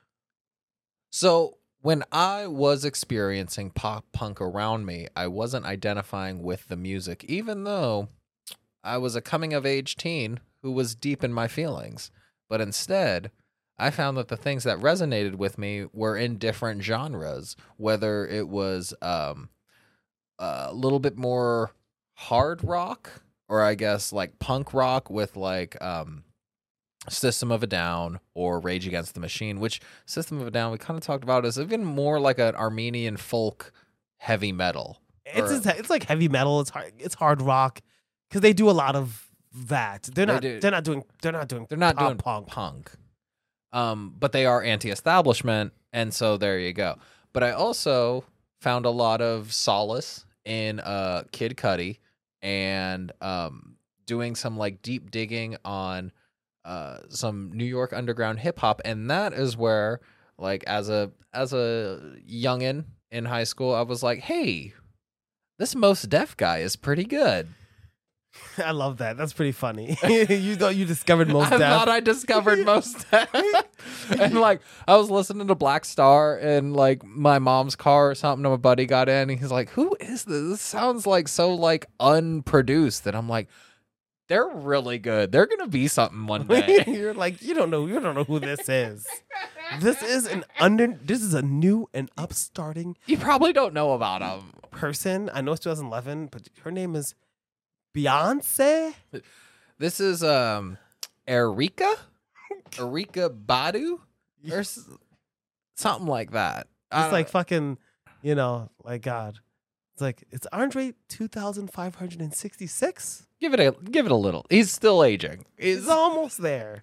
A: So when I was experiencing pop punk around me, I wasn't identifying with the music, even though I was a coming of age teen who was deep in my feelings. But instead, I found that the things that resonated with me were in different genres, whether it was um, a little bit more hard rock, or I guess like punk rock with like um, System of a Down or Rage Against the Machine, which System of a Down we kind of talked about as even more like an Armenian folk heavy metal.
B: It's
A: Or-
B: just- it's like heavy metal. It's hard. It's hard rock because they do a lot of that. They're
A: They
B: not.
A: do.
B: They're not doing. They're not doing.
A: They're not
B: pop
A: doing
B: punk.
A: punk. Um, but they are anti-establishment, and so there you go. But I also found a lot of solace in uh, Kid Cudi and um, doing some like deep digging on uh, some New York underground hip hop, and that is where, like, as a as a youngin in high school, I was like, hey, this Mos Def guy is pretty good.
B: I love that. That's pretty funny. you thought you discovered most
A: I
B: death.
A: thought I discovered most and like I was listening to Black Star in like my mom's car or something, and my buddy got in and he's like, who is this? This sounds like so like unproduced. And I'm like, they're really good. They're gonna be something one day.
B: You're like, you don't know. You don't know who this is. This is an under. This is a new and upstarting
A: You probably don't know about them.
B: person. I know it's twenty eleven, but her name is Beyonce.
A: This is um Erika? Erika Badu? Or s- something like that. I
B: It's
A: don't-
B: like fucking, you know, like God. It's like it's Andre two thousand five hundred and sixty six.
A: give it a give it a little. He's still aging.
B: It's
A: He's
B: almost there.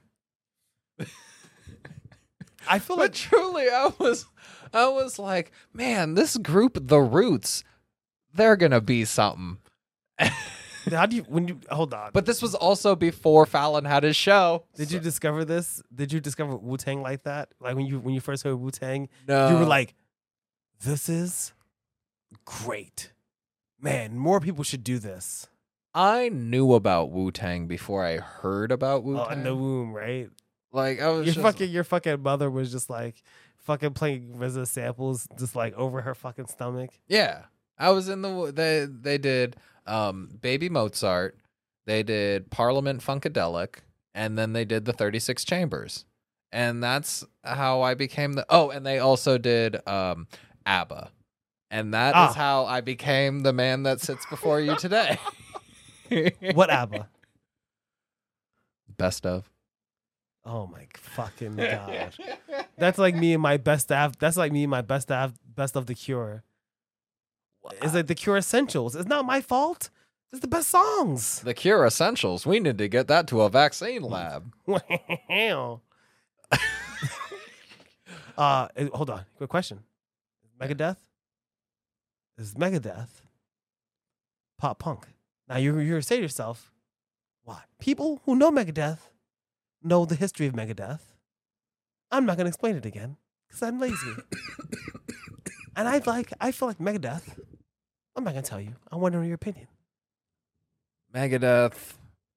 B: I feel
A: But
B: like
A: truly, I was, I was like, man, this group, The Roots, they're gonna be something.
B: how do you when you hold on?
A: But this was also before Fallon had his show.
B: Did you discover this? Did you discover Wu Tang like that? Like when you when you first heard Wu Tang,
A: No,
B: you were like, "This is great, man. More people should do this."
A: I knew about Wu Tang before I heard about Wu
B: Oh,
A: Tang.
B: in the womb, right?
A: Like I was
B: Your
A: just,
B: fucking your fucking mother was just like fucking playing R Z A samples, just like over her fucking stomach.
A: yeah. I was in the they they did um Baby Mozart, they did Parliament Funkadelic, and then they did the thirty-six Chambers, and that's how I became the. Oh, and they also did um ABBA, and that
B: Ah.
A: is how I became the man that sits before you today.
B: What ABBA?
A: Best of.
B: Oh my fucking god! That's like me and my best of. That's like me and my best of. Best of the Cure. It's like the Cure Essentials. It's not my fault. It's the best songs.
A: The Cure Essentials. We need to get that to a vaccine lab.
B: Wow. uh, eh, hold on. Quick question. Megadeth? Is Megadeth pop punk? Now you're you're say to yourself, what? People who know Megadeth know the history of Megadeth. I'm not gonna explain it again because I'm lazy. And I like I feel like Megadeth. I'm not gonna tell you. I want to know your opinion.
A: Megadeth,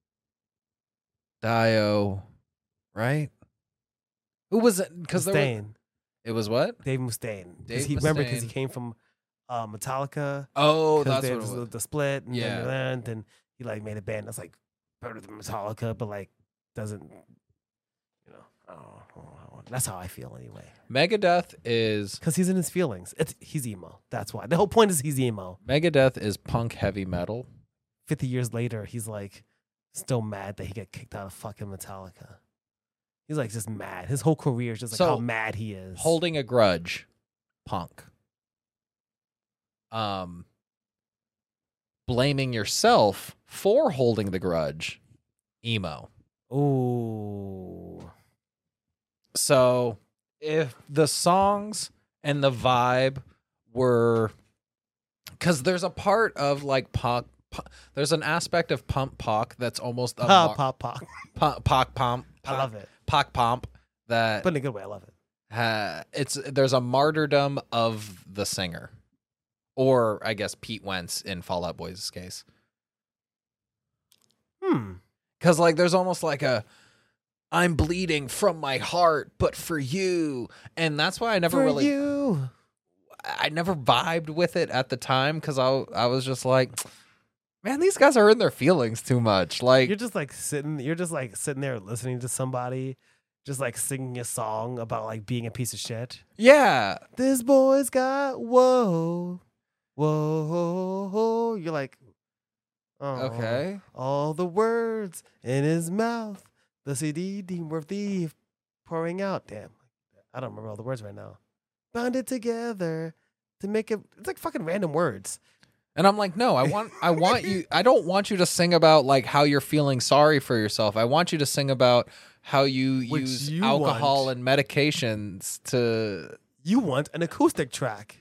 A: Dio, right? Who was it? Because
B: Mustaine,
A: it was what?
B: Dave Mustaine. Because
A: Dave
B: he remember because he
A: Mustaine.
B: came from uh, Metallica.
A: Oh,
B: Because
A: that's
B: there
A: what it
B: was
A: was.
B: the split, and
A: Yeah.
B: then, then then he like made a band that's like better than Metallica, but like doesn't, you know, I don't know. I don't know. That's how I feel anyway.
A: Megadeth is
B: Because he's in his feelings. It's he's emo. That's why. The whole point is he's emo.
A: Megadeth is punk heavy metal.
B: Fifty years later, he's like still mad that he got kicked out of fucking Metallica. He's like just mad. His whole career is just like
A: So,
B: how mad he is.
A: Holding a grudge, punk. Um, blaming yourself for holding the grudge, emo.
B: Ooh.
A: So if the songs and the vibe were, because there's a part of like punk, pu- there's an aspect of pump pop that's almost a
B: Ha,
A: mar-
B: pop pop.
A: pop pop pump.
B: I love it.
A: Pop Pomp that
B: But in a good way, I love it.
A: uh, it's there's a martyrdom of the singer, or I guess Pete Wentz in Fall Out Boy's case.
B: Hmm.
A: Because like there's almost like a I'm bleeding from my heart, but for you, and that's why I never
B: For
A: really
B: you.
A: I never vibed with it at the time because I I was just like, man, these guys are in their feelings too much. Like
B: You're just like sitting. You're just like sitting there listening to somebody, just like singing a song about like being a piece of shit.
A: yeah,
B: This boy's got whoa, whoa. You're like, oh,
A: okay.
B: all the words in his mouth, the C D worth the pouring out. Damn, I don't remember all the words right now. Bound it together to make it. It's like fucking random words.
A: And I'm like, no, I want I want you I don't want you to sing about like how you're feeling sorry for yourself. I want you to sing about how you
B: Which
A: use
B: you
A: alcohol
B: want.
A: and medications to
B: You want an acoustic track.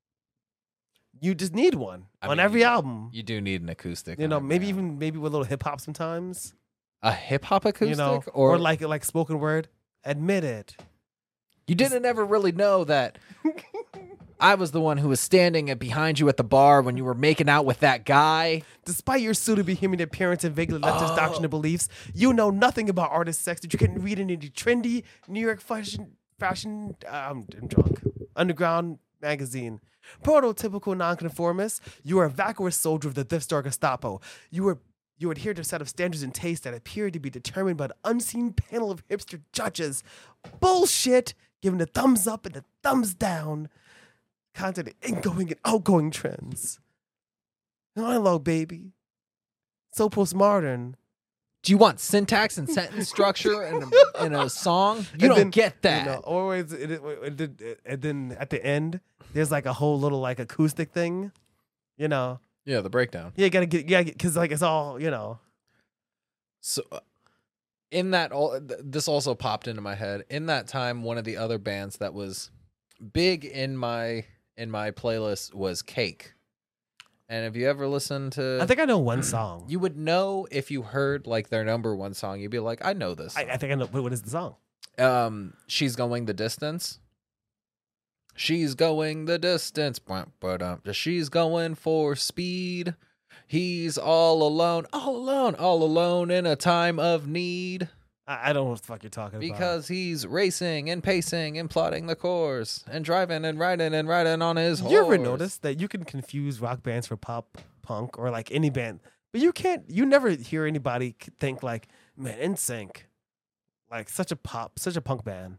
B: You just need one
A: I
B: on
A: mean,
B: every
A: you-
B: album.
A: you do need an acoustic.
B: You know,
A: on it,
B: maybe
A: man.
B: even maybe with a little hip hop sometimes.
A: a hip hop acoustic
B: You know,
A: or,
B: or like like spoken word. Admit it.
A: you didn't ever really know that I was the one who was standing behind you at the bar when you were making out with that guy.
B: Despite your soon-to-be human appearance and vaguely leftist
A: Oh.
B: doctrine and beliefs, you know nothing about artist sex that you couldn't read in any trendy New York fashion fashion. Um, I'm drunk. Underground magazine. Prototypical nonconformist. You are a vacuous soldier of the Thrift Store Gestapo. You are you adhere to a set of standards and tastes that appear to be determined by an unseen panel of hipster judges. Bullshit. Giving the thumbs up and the thumbs down. Content ingoing and outgoing trends. Dialogue, baby. So postmodern.
A: Do you want syntax and sentence structure in a, in a song? You
B: And
A: don't
B: then,
A: get that.
B: You know, always, it, it, it, it- and then at the end, there's like a whole little like acoustic thing. You know,
A: Yeah, the breakdown.
B: yeah, you gotta get, yeah, because like it's all, you know.
A: So, uh, in that, all th- this also popped into my head. In that time, one of the other bands that was big in my in my playlist was Cake. And if you ever listened to,
B: I think I know one song.
A: you would know if you heard like their number one song. You'd be like, I know this.
B: I, I think I know. What, what is the song?
A: um, She's Going the Distance. She's going the distance. But um, she's going for speed. He's all alone, all alone, all alone in a time of need.
B: I, I don't know what the fuck you're talking about.
A: Because he's racing and pacing and plotting the course and driving and riding and riding on his horse.
B: You ever notice that you can confuse rock bands for pop punk or like any band, but you can't. You never hear anybody c- think like, man, N Sync, like such a pop, such a punk band.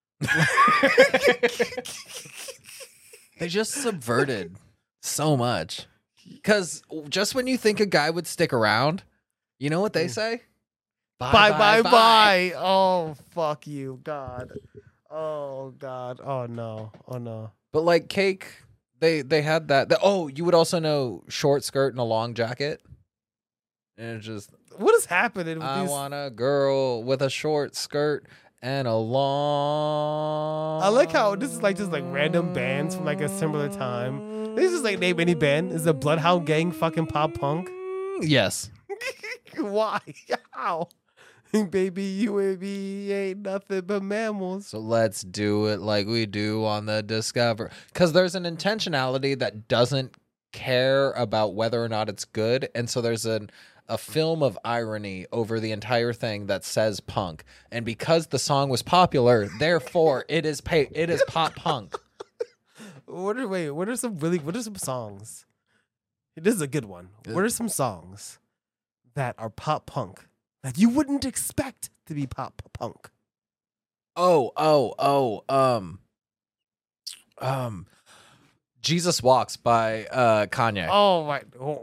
A: They just subverted so much. Because just when you think a guy would stick around, you know what they say?
B: Bye, bye, bye. Oh, fuck you, God. Oh, God. Oh, no. Oh, no.
A: But like Cake, they they had that. The, oh, you would also know Short Skirt and a Long Jacket. And it's just,
B: What is happening with
A: I
B: these?
A: want a girl with a short skirt and a long.
B: I like how this is like just like random bands from like a similar time. This is like name any band. Is a Bloodhound Gang fucking pop punk?
A: Yes.
B: Why? How? Baby, you and me ain't nothing but mammals.
A: So let's do it like we do on the Discover. Because there's an intentionality that doesn't care about whether or not it's good. And so there's an, a film of irony over the entire thing that says punk. And because the song was popular, therefore it is pay, it is pop punk.
B: What are wait? What are some really? What are some songs? This is a good one. What are some songs that are pop punk that you wouldn't expect to be pop punk?
A: Oh, oh, oh, um, um, Jesus Walks by uh, Kanye.
B: Oh my! Oh.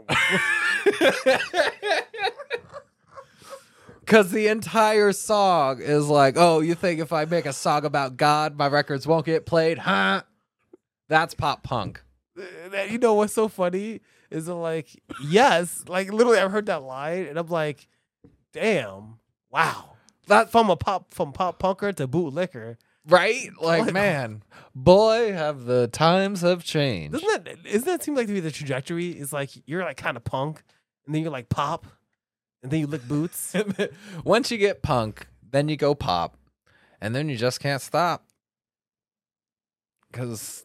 A: Because the entire song is like, oh, you think if I make a song about God, my records won't get played? Huh? That's pop punk.
B: That- you know what's so funny is it like yes, like literally I've heard that line and I'm like, damn, wow.
A: That
B: From a pop from pop punker to bootlicker.
A: right? Like,
B: Like-
A: man, boy, have the times have changed.
B: Doesn't that isn't that seem like to be the trajectory? Is like you're like kind of punk, and then you're like pop, and then you lick boots.
A: Once you get punk, then you go pop, and then you just can't stop. Because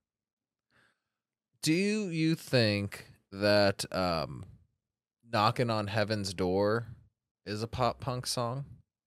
A: do you think that um, Knocking on Heaven's Door is a pop punk song?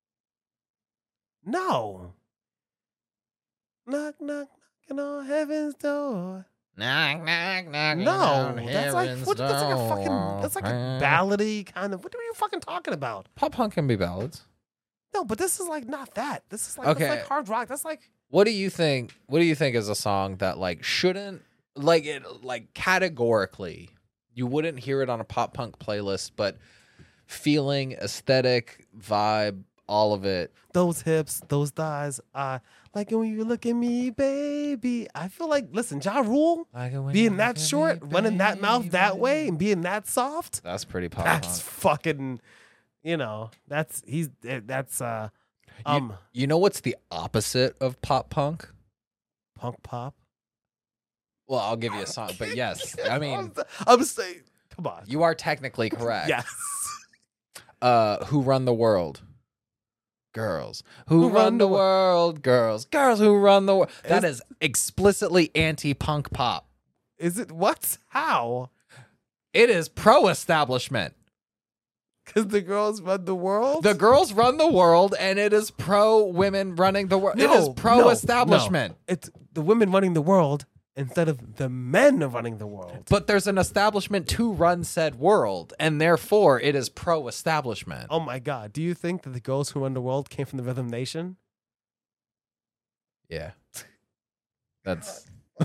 B: No. Knock, knock, knocking on heaven's door.
A: Knock, knock, knocking
B: No,
A: on
B: that's like
A: heaven's
B: what, that's like a fucking
A: door.
B: that's like a ballady kind of. What are you fucking talking about?
A: Pop punk can be ballads.
B: No, but this is like not that. This is like
A: Okay.
B: that's like hard rock. That's like
A: What do you think? What do you think is a song that like shouldn't like it like categorically you wouldn't hear it on a pop punk playlist, but feeling, aesthetic, vibe, all of it.
B: those hips, those thighs. Uh, like when you look at me, baby. I feel like listen, Ja Rule
A: Like when you
B: being
A: look
B: that
A: at me,
B: short, running that mouth that
A: baby.
B: way, and being that soft.
A: That's pretty pop
B: That's
A: punk.
B: fucking. You know, that's he's eh, that's uh um
A: You know what's the opposite of pop punk?
B: punk pop.
A: Well, I'll give you a song, but yes, I mean
B: I'm, I'm saying, come on.
A: you are technically correct.
B: Yes.
A: Uh, Who Run the World? Girls who, run, the world. Girls, girls who run the world. That is explicitly anti-punk pop.
B: Is it what? How?
A: It is pro-establishment.
B: Because the girls run the world?
A: The girls run the world, and it is pro women running the world. It
B: No,
A: is pro establishment.
B: no. It's the women running the world instead of the men running the world.
A: But there's an establishment to run said world, and therefore it is pro establishment.
B: Oh my God. Do you think that the girls who run the world came from the Rhythm Nation?
A: Yeah. That's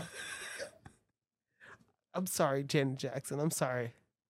B: I'm sorry, Janet Jackson. I'm sorry.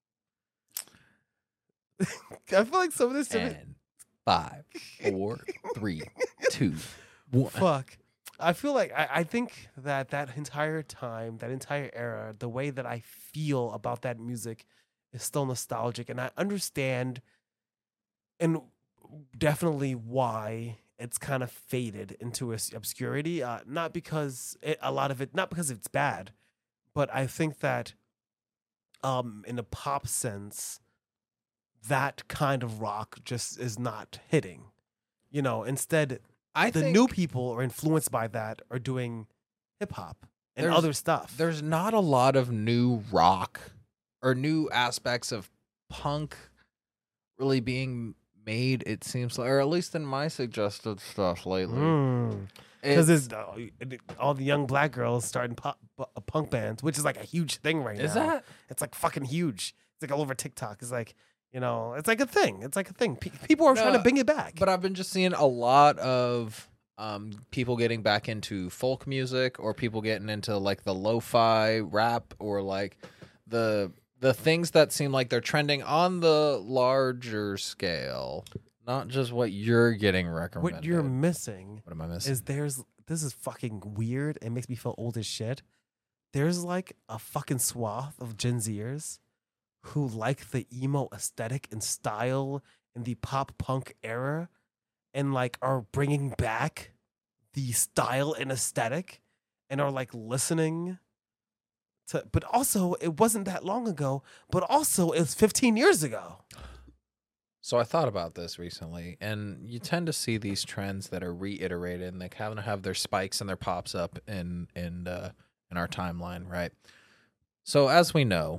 B: I feel like some of this.
A: and five, four, three, two, one.
B: Fuck. I feel like I, I think that that entire time, that entire era, the way that I feel about that music is still nostalgic, and I understand, and definitely why it's kind of faded into its obscurity. Uh, not because it, a lot of it, not because it's bad, but I think that, um, in a pop sense, that kind of rock just is not hitting. You know, instead.
A: I
B: The
A: think
B: new people are influenced by that are doing hip hop and
A: There's-
B: other stuff.
A: there's not a lot of new rock or new aspects of punk really being made, it seems like, or at least in my suggested stuff lately.
B: Because
A: It's-
B: there's uh, all the young black girls starting pop, bu- punk bands, which is like a huge thing right
A: is
B: now.
A: that?
B: It's like fucking huge. It's like all over TikTok. It's like, you know, it's like a thing. It's like a thing. Pe- people are
A: No,
B: trying to bring it back.
A: But I've been just seeing a lot of um, people getting back into folk music, or people getting into like the lo-fi rap, or like the the things that seem like they're trending on the larger scale, not just what you're getting recommended.
B: What you're missing
A: What am I missing?
B: is there's this is fucking weird. It makes me feel old as shit. There's like a fucking swath of Gen Zers who like the emo aesthetic and style in the pop punk era, and like are bringing back the style and aesthetic, and are like listening to. But also, it wasn't that long ago. But also, it was fifteen years ago.
A: So I thought about this recently, and you tend to see these trends that are reiterated, and they kind of have their spikes and their pops up in in uh, in our timeline, right? So as we know,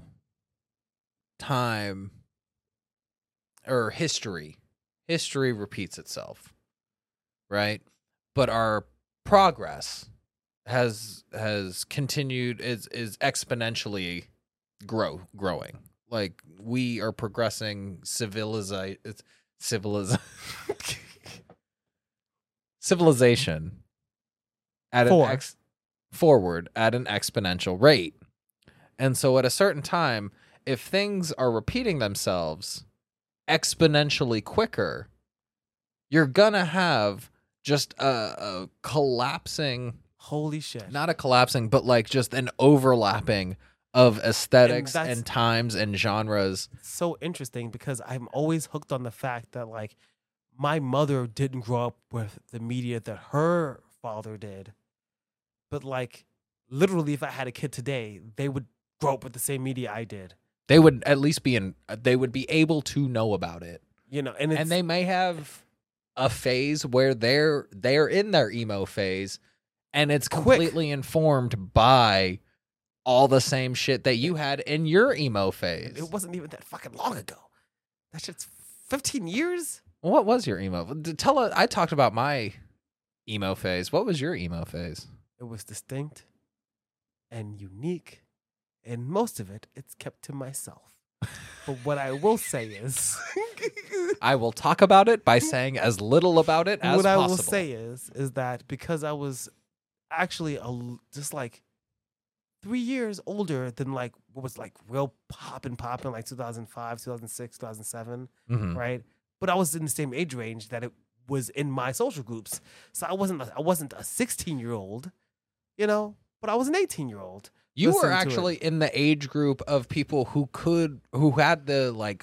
A: time or history, history repeats itself, right? But our progress has has continued is is exponentially grow growing. Like we are progressing civiliza- civiliza- civilization at
B: Four.
A: an ex- forward at an exponential rate. And so at a certain time, if things are repeating themselves exponentially quicker, you're gonna have just a, a collapsing,
B: Holy shit!
A: not a collapsing, but like just an overlapping of aesthetics
B: And
A: and,
B: that's-
A: times and genres.
B: So interesting because I'm always hooked on the fact that like my mother didn't grow up with the media that her father did, but like literally, if I had a kid today, they would grow up with the same media I did.
A: They would at least be in, they would be able to know about it.
B: You know, and it's,
A: And they may have a phase where they're they're in their emo phase, and it's
B: Quick.
A: completely informed by all the same shit that you had in your emo phase.
B: It wasn't even that fucking long ago. That shit's fifteen years.
A: What was your emo? Tell us. I talked about my emo phase. What was your emo phase?
B: It was distinct and unique, and most of it, it's kept to myself. But what I will say is,
A: I will talk about it by saying as little about it as
B: what
A: possible.
B: I will say is, is that because I was actually a, l- just like three years older than like what was like real poppin' poppin' like two thousand five, two thousand six, two thousand seven,
A: Mhm.
B: right? But I was in the same age range that it was in my social groups. So I wasn't a- I wasn't a sixteen year old, you know, but I was an eighteen year old.
A: You
B: Listen
A: were
B: to it.
A: actually in the age group of people who could, who had the like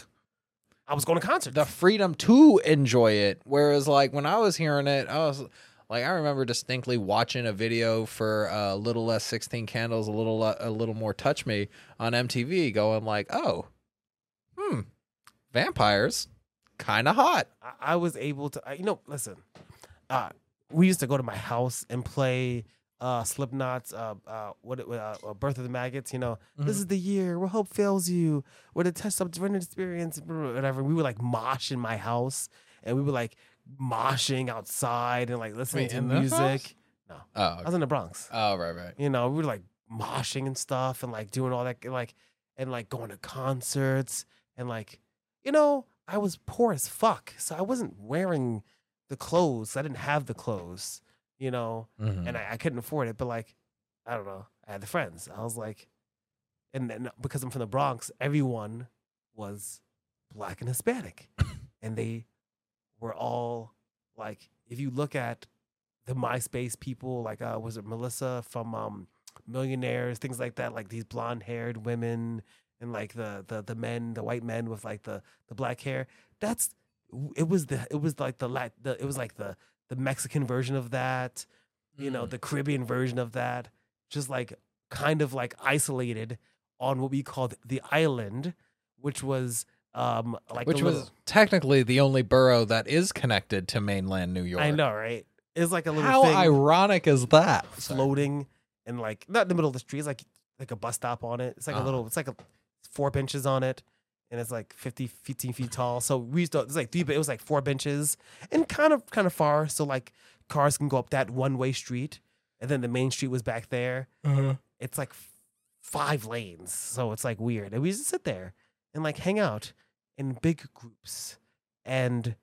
B: I was going to concerts.
A: the freedom to enjoy it. Whereas, like when I was hearing it, I was like, I remember distinctly watching a video for a uh, Little Less sixteen Candles, a little Le- a little more Touch Me on M T V, going like, oh, hmm, vampires, kind of hot.
B: I, I was able to, I, you know, listen, uh, we used to go to my house and play uh, Slipknot's uh, uh, what it- uh, uh, Birth of the Maggots. You know, this
A: Mhm.
B: is the year where hope fails you, where the test subterranean experience, whatever. We would like mosh in my house, and we were like moshing outside and like listening
A: Wait,
B: to
A: in the
B: music.
A: house?
B: No,
A: Oh,
B: I was in the Bronx.
A: oh, right, right.
B: You know, we were like moshing and stuff and like doing all that, and, like, and like going to concerts and like, you know, I was poor as fuck. So I wasn't wearing the clothes. I didn't have the clothes, you know,
A: Mhm.
B: and I, I couldn't afford it. But like, I don't know, I had the friends. I was like, and then because I'm from the Bronx, everyone was black and Hispanic. And they were all like, if you look at the MySpace people, like uh, was it Melissa from um, Millionaires, things like that, like these blonde haired women and like the the the men, the white men with like the the black hair. That's it was the it was like the lat the it was like the the Mexican version of that, you know,
A: Mm.
B: the Caribbean version of that, just like kind of like isolated on what we called the island, which was um like
A: Which
B: a
A: was
B: little,
A: technically the only borough that is connected to mainland New York.
B: I know, right? It's like a little
A: How
B: thing
A: ironic is that?
B: floating and like not in the middle of the street. It's like like a bus stop on it. It's like
A: Uh-huh.
B: a little. It's like a four benches on it, and it's like fifty, fifteen feet tall. So we used to. It's like three. It was like four benches and kind of kind of far. So like cars can go up that one way street, and then the main street was back there.
A: Uh-huh.
B: It's like f- five lanes, so it's like weird. And we used to sit there and like hang out in big groups, and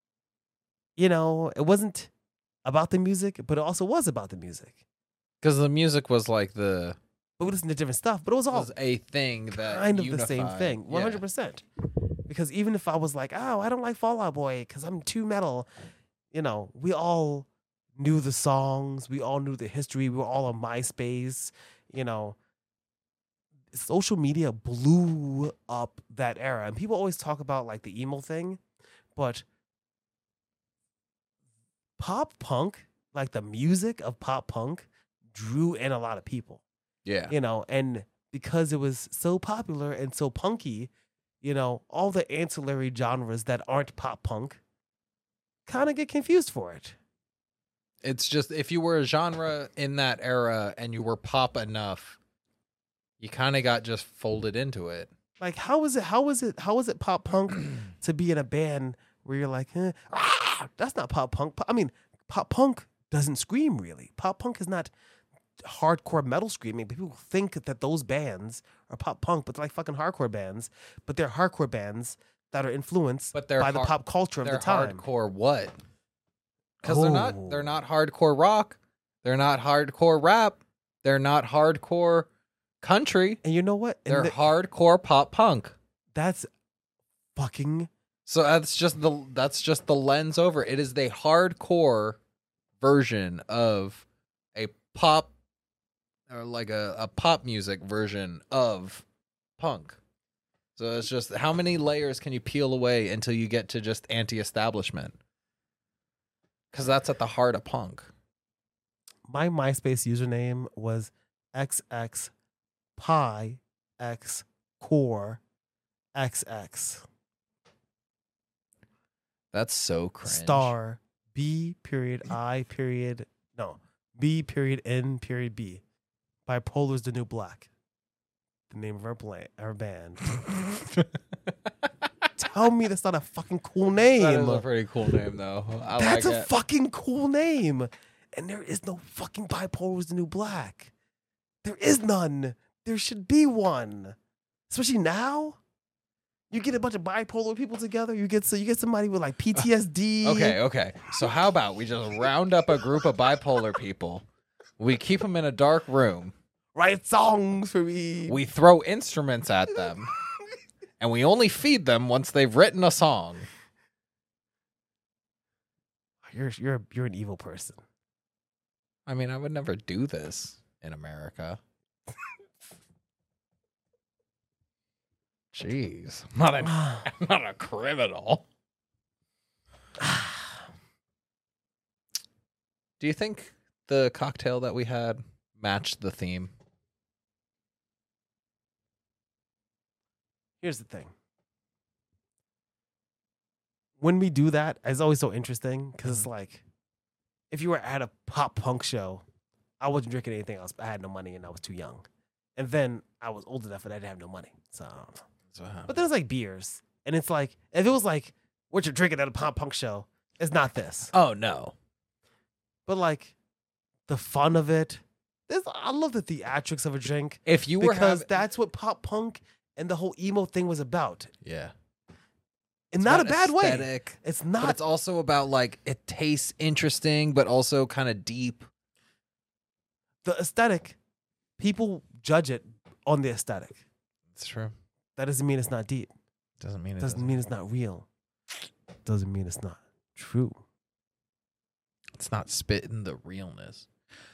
B: you know, it wasn't about the music, but it also was about the music.
A: Because the music was like the
B: But we listened to different stuff, but it was all
A: was a thing that
B: kind of the same
A: unified.
B: thing, one
A: Yeah.
B: hundred percent. Because even if I was like, oh, I don't like Fall Out Boy because I'm too metal, you know, we all knew the songs, we all knew the history, we were all on MySpace, you know. Social media blew up that era, and people always talk about like the emo thing, but pop punk, like the music of pop punk, drew in a lot of people.
A: Yeah.
B: You know, and because it was so popular and so punky, you know, all the ancillary genres that aren't pop punk kind of get confused for it.
A: It's just if you were a genre in that era and you were pop enough, you kind of got just folded into it.
B: Like, how is it? How is it? How is it pop punk to be in a band where you're like, eh, ah, that's not pop punk. I mean, pop punk doesn't scream really. Pop punk is not hardcore metal screaming. But people think that those bands are pop punk, but they're like fucking hardcore bands. But they're hardcore bands that are influenced
A: But they're
B: by the
A: har-
B: pop culture of
A: They're
B: the time.
A: hardcore what? Because they're not
B: Oh.
A: they're not hardcore rock. They're not hardcore rap. They're not hardcore country.
B: And you know what? And
A: They're
B: the-
A: hardcore pop punk.
B: that's fucking
A: So that's just the that's just the lens over. It is the hardcore version of a pop or like a, a pop music version of punk. So it's just how many layers can you peel away until you get to just anti-establishment? Because that's at the heart of punk.
B: my MySpace username was X X Pi X Core X X
A: That's so cringe.
B: Star B period I period no B period N period B. Bipolar's the New Black. The name of our bla- our band. Tell me that's not a fucking cool name.
A: That is a pretty cool name, though. I
B: That's
A: like
B: a
A: it.
B: fucking cool name. And there is no fucking Bipolar's the New Black. There is none. There should be one. Especially now. You get a bunch of bipolar people together. You get so you get somebody with like P T S D.
A: Okay, okay. So how about we just round up a group of bipolar people? We keep them in a dark room.
B: Write songs for me.
A: We throw instruments at them. And we only feed them once they've written a song.
B: You're you're you're an evil person.
A: I mean, I would never do this in America. Jeez. I'm not, an, I'm not a criminal. Do you think the cocktail that we had matched the theme?
B: Here's the thing. When we do that, it's always so interesting because it's like, if you were at a pop punk show, I wasn't drinking anything else. I had no money and I was too young. And then I was old enough and I didn't have no money. So I don't know. But then it's like beers. And it's like, if it was like what you're drinking at a pop punk show, it's not this.
A: Oh, no.
B: But like the fun of it, there's, I love the theatrics of a drink.
A: If you were
B: because
A: having...
B: that's what pop punk and the whole emo thing was about.
A: Yeah.
B: In
A: It's
B: not a
A: about
B: bad way.
A: aesthetic,
B: It's not.
A: But it's also about, like, it tastes interesting, but also kind of deep.
B: The aesthetic, people judge it on the aesthetic.
A: It's true.
B: That doesn't mean it's not deep.
A: Doesn't mean it
B: Doesn't,
A: doesn't.
B: mean it's not real. Doesn't mean it's not true.
A: It's not spitting the realness.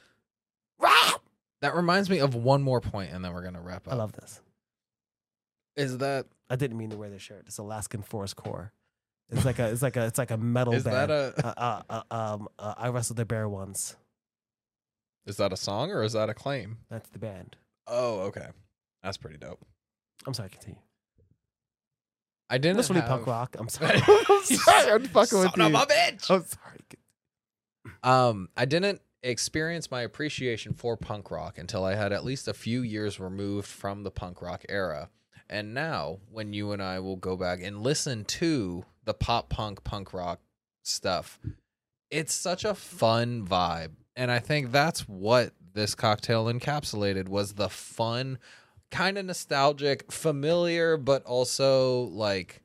A: That reminds me of one more point, and then we're going to wrap up.
B: I love this.
A: Is that...
B: I didn't mean to wear this shirt. It's Alaskan Forest Core. It's like a, it's like a, it's like a metal
A: Is
B: band.
A: that a...
B: uh, uh, uh, um, uh, I wrestled the bear once.
A: Is that a song, or is that a claim?
B: That's the band.
A: Oh, okay. That's pretty dope.
B: I'm sorry. Continue.
A: I didn't
B: That's really
A: have...
B: punk rock. I'm sorry. I'm sorry. I'm fucking with
A: Son
B: you.
A: of a bitch!
B: I'm sorry.
A: Um, I didn't experience my appreciation for punk rock until I had at least a few years removed from the punk rock era. And now, when you and I will go back and listen to the pop punk, punk rock stuff, it's such a fun vibe. And I think that's what this cocktail encapsulated, was the fun, kind of nostalgic, familiar, but also, like,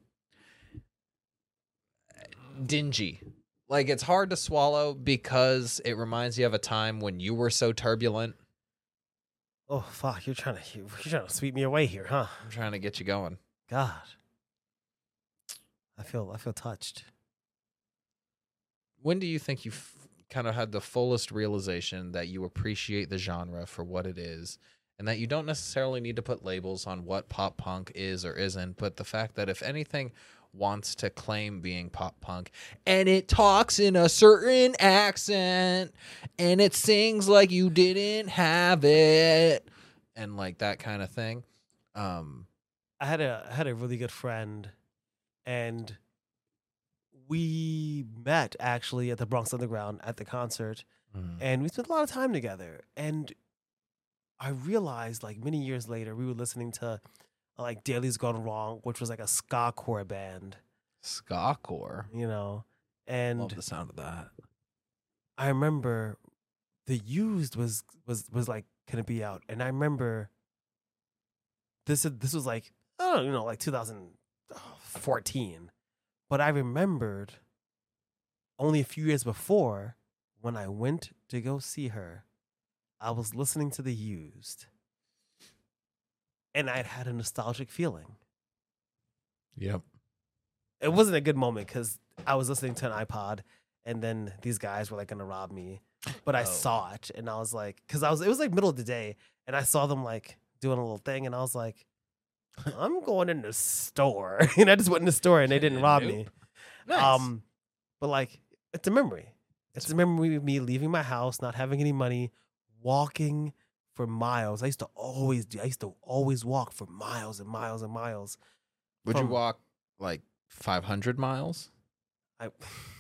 A: dingy. Like, it's hard to swallow because it reminds you of a time when you were so turbulent.
B: Oh fuck! You're trying to you're trying to sweep me away here, huh?
A: I'm trying to get you going.
B: God, I feel I feel touched.
A: When do you think you f- kind of had the fullest realization that you appreciate the genre for what it is, and that you don't necessarily need to put labels on what pop punk is or isn't, but the fact that if anything wants to claim being pop punk, and it talks in a certain accent, and it sings like you didn't have it, and like that kind of thing. Um,
B: I had a I had a really good friend, and we met actually at the Bronx Underground at the concert,
A: mm,
B: and we spent a lot of time together. And I realized, like many years later, we were listening to uh, like Daily's Gone Wrong, which was like a ska core band,
A: ska core.
B: you know. And
A: Love the sound of that.
B: I remember the Used was was was like gonna be out, and I remember this this was like I don't know, like two thousand fourteen, but I remembered only a few years before when I went to go see her, I was listening to the Used, and I'd had a nostalgic feeling.
A: Yep.
B: It wasn't a good moment because I was listening to an iPod, and then these guys were like gonna rob me. But I
A: Oh.
B: saw it, and I was like, because I was, it was like middle of the day, and I saw them like doing a little thing, and I was like, I'm going in the store, and I just went in the store, and they didn't rob
A: Nope.
B: me.
A: Nice.
B: Um, but like, it's a memory. It's a memory of me leaving my house, not having any money, walking for miles. I used to always do. I used to always walk for miles and miles and miles.
A: Would you
B: from-
A: walk like five hundred miles?
B: I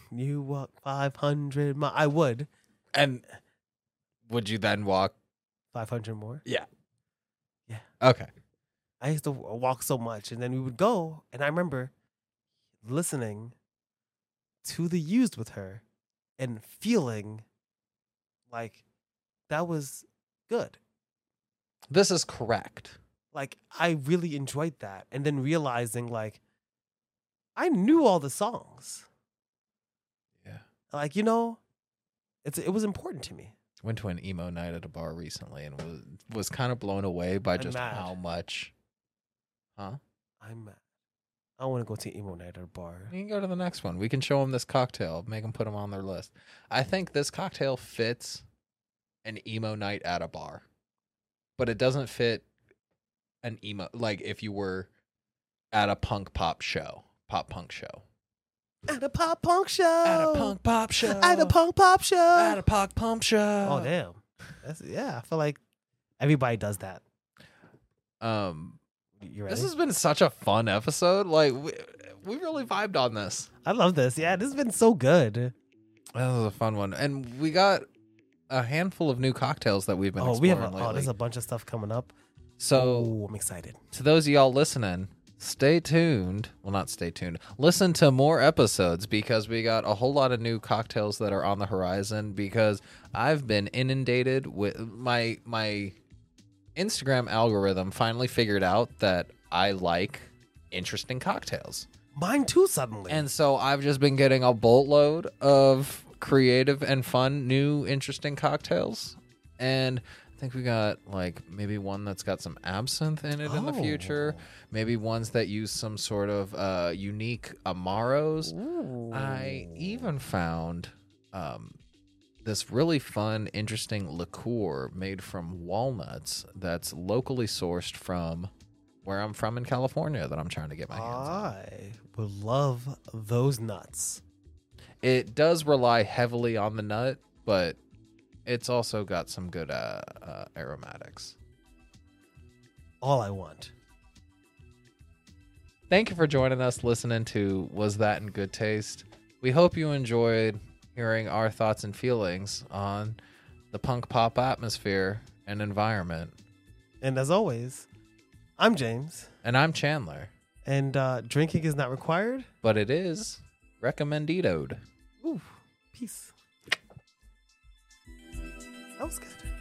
B: you walk five hundred miles. I would.
A: And would you then walk?
B: five hundred more.
A: Yeah.
B: Yeah.
A: Okay.
B: I used to walk so much, and then we would go, and I remember listening to The Used with her and feeling like that was good.
A: This is correct.
B: Like, I really enjoyed that. And then realizing, like, I knew all the songs.
A: Yeah.
B: Like, you know, it's it was important to me.
A: Went to an emo night at a bar recently and was was kind of blown away by
B: I'm
A: just
B: mad.
A: how much. Huh?
B: I'm mad. I don't want to go to emo night at a bar.
A: You can go to the next one. We can show them this cocktail, make them put them on their list. I think this cocktail fits an emo night at a bar, but it doesn't fit an emo, like if you were at a punk pop show, pop punk show.
B: At a pop punk show.
A: At a punk pop show.
B: At a punk pop show.
A: At a pop pump show.
B: Oh, damn. That's, yeah, I feel like everybody does that.
A: Um,
B: You ready?
A: this has been such a fun episode. Like, we, we really vibed on this.
B: I love this. Yeah, this has been so good.
A: That was a fun one. And we got a handful of new cocktails that we've been
B: Oh, we
A: exploring
B: have a,
A: lately.
B: oh, there's a bunch of stuff coming up.
A: so,
B: Oh, I'm excited.
A: to those of y'all listening, stay tuned. Well, not stay tuned. Listen to more episodes because we got a whole lot of new cocktails that are on the horizon because I've been inundated with my my Instagram algorithm finally figured out that I like interesting cocktails.
B: Mine too, suddenly.
A: And so I've just been getting a boatload of creative and fun, new, interesting cocktails. And I think we got like maybe one that's got some absinthe in it in the future.
B: Oh.
A: Maybe ones that use some sort of uh, unique Amaros.
B: Ooh.
A: I even found um, this really fun, interesting liqueur made from walnuts that's locally sourced from where I'm from in California that I'm trying to get my hands on.
B: I would love those nuts.
A: It does rely heavily on the nut, but it's also got some good uh, uh, aromatics.
B: All I want.
A: Thank you for joining us listening to Was That in Good Taste? We hope you enjoyed hearing our thoughts and feelings on the punk pop atmosphere and environment.
B: And as always, I'm James.
A: And I'm Chandler,
B: And uh, drinking is not required.
A: but it is recommenditoed.
B: Ooh, peace. That was good.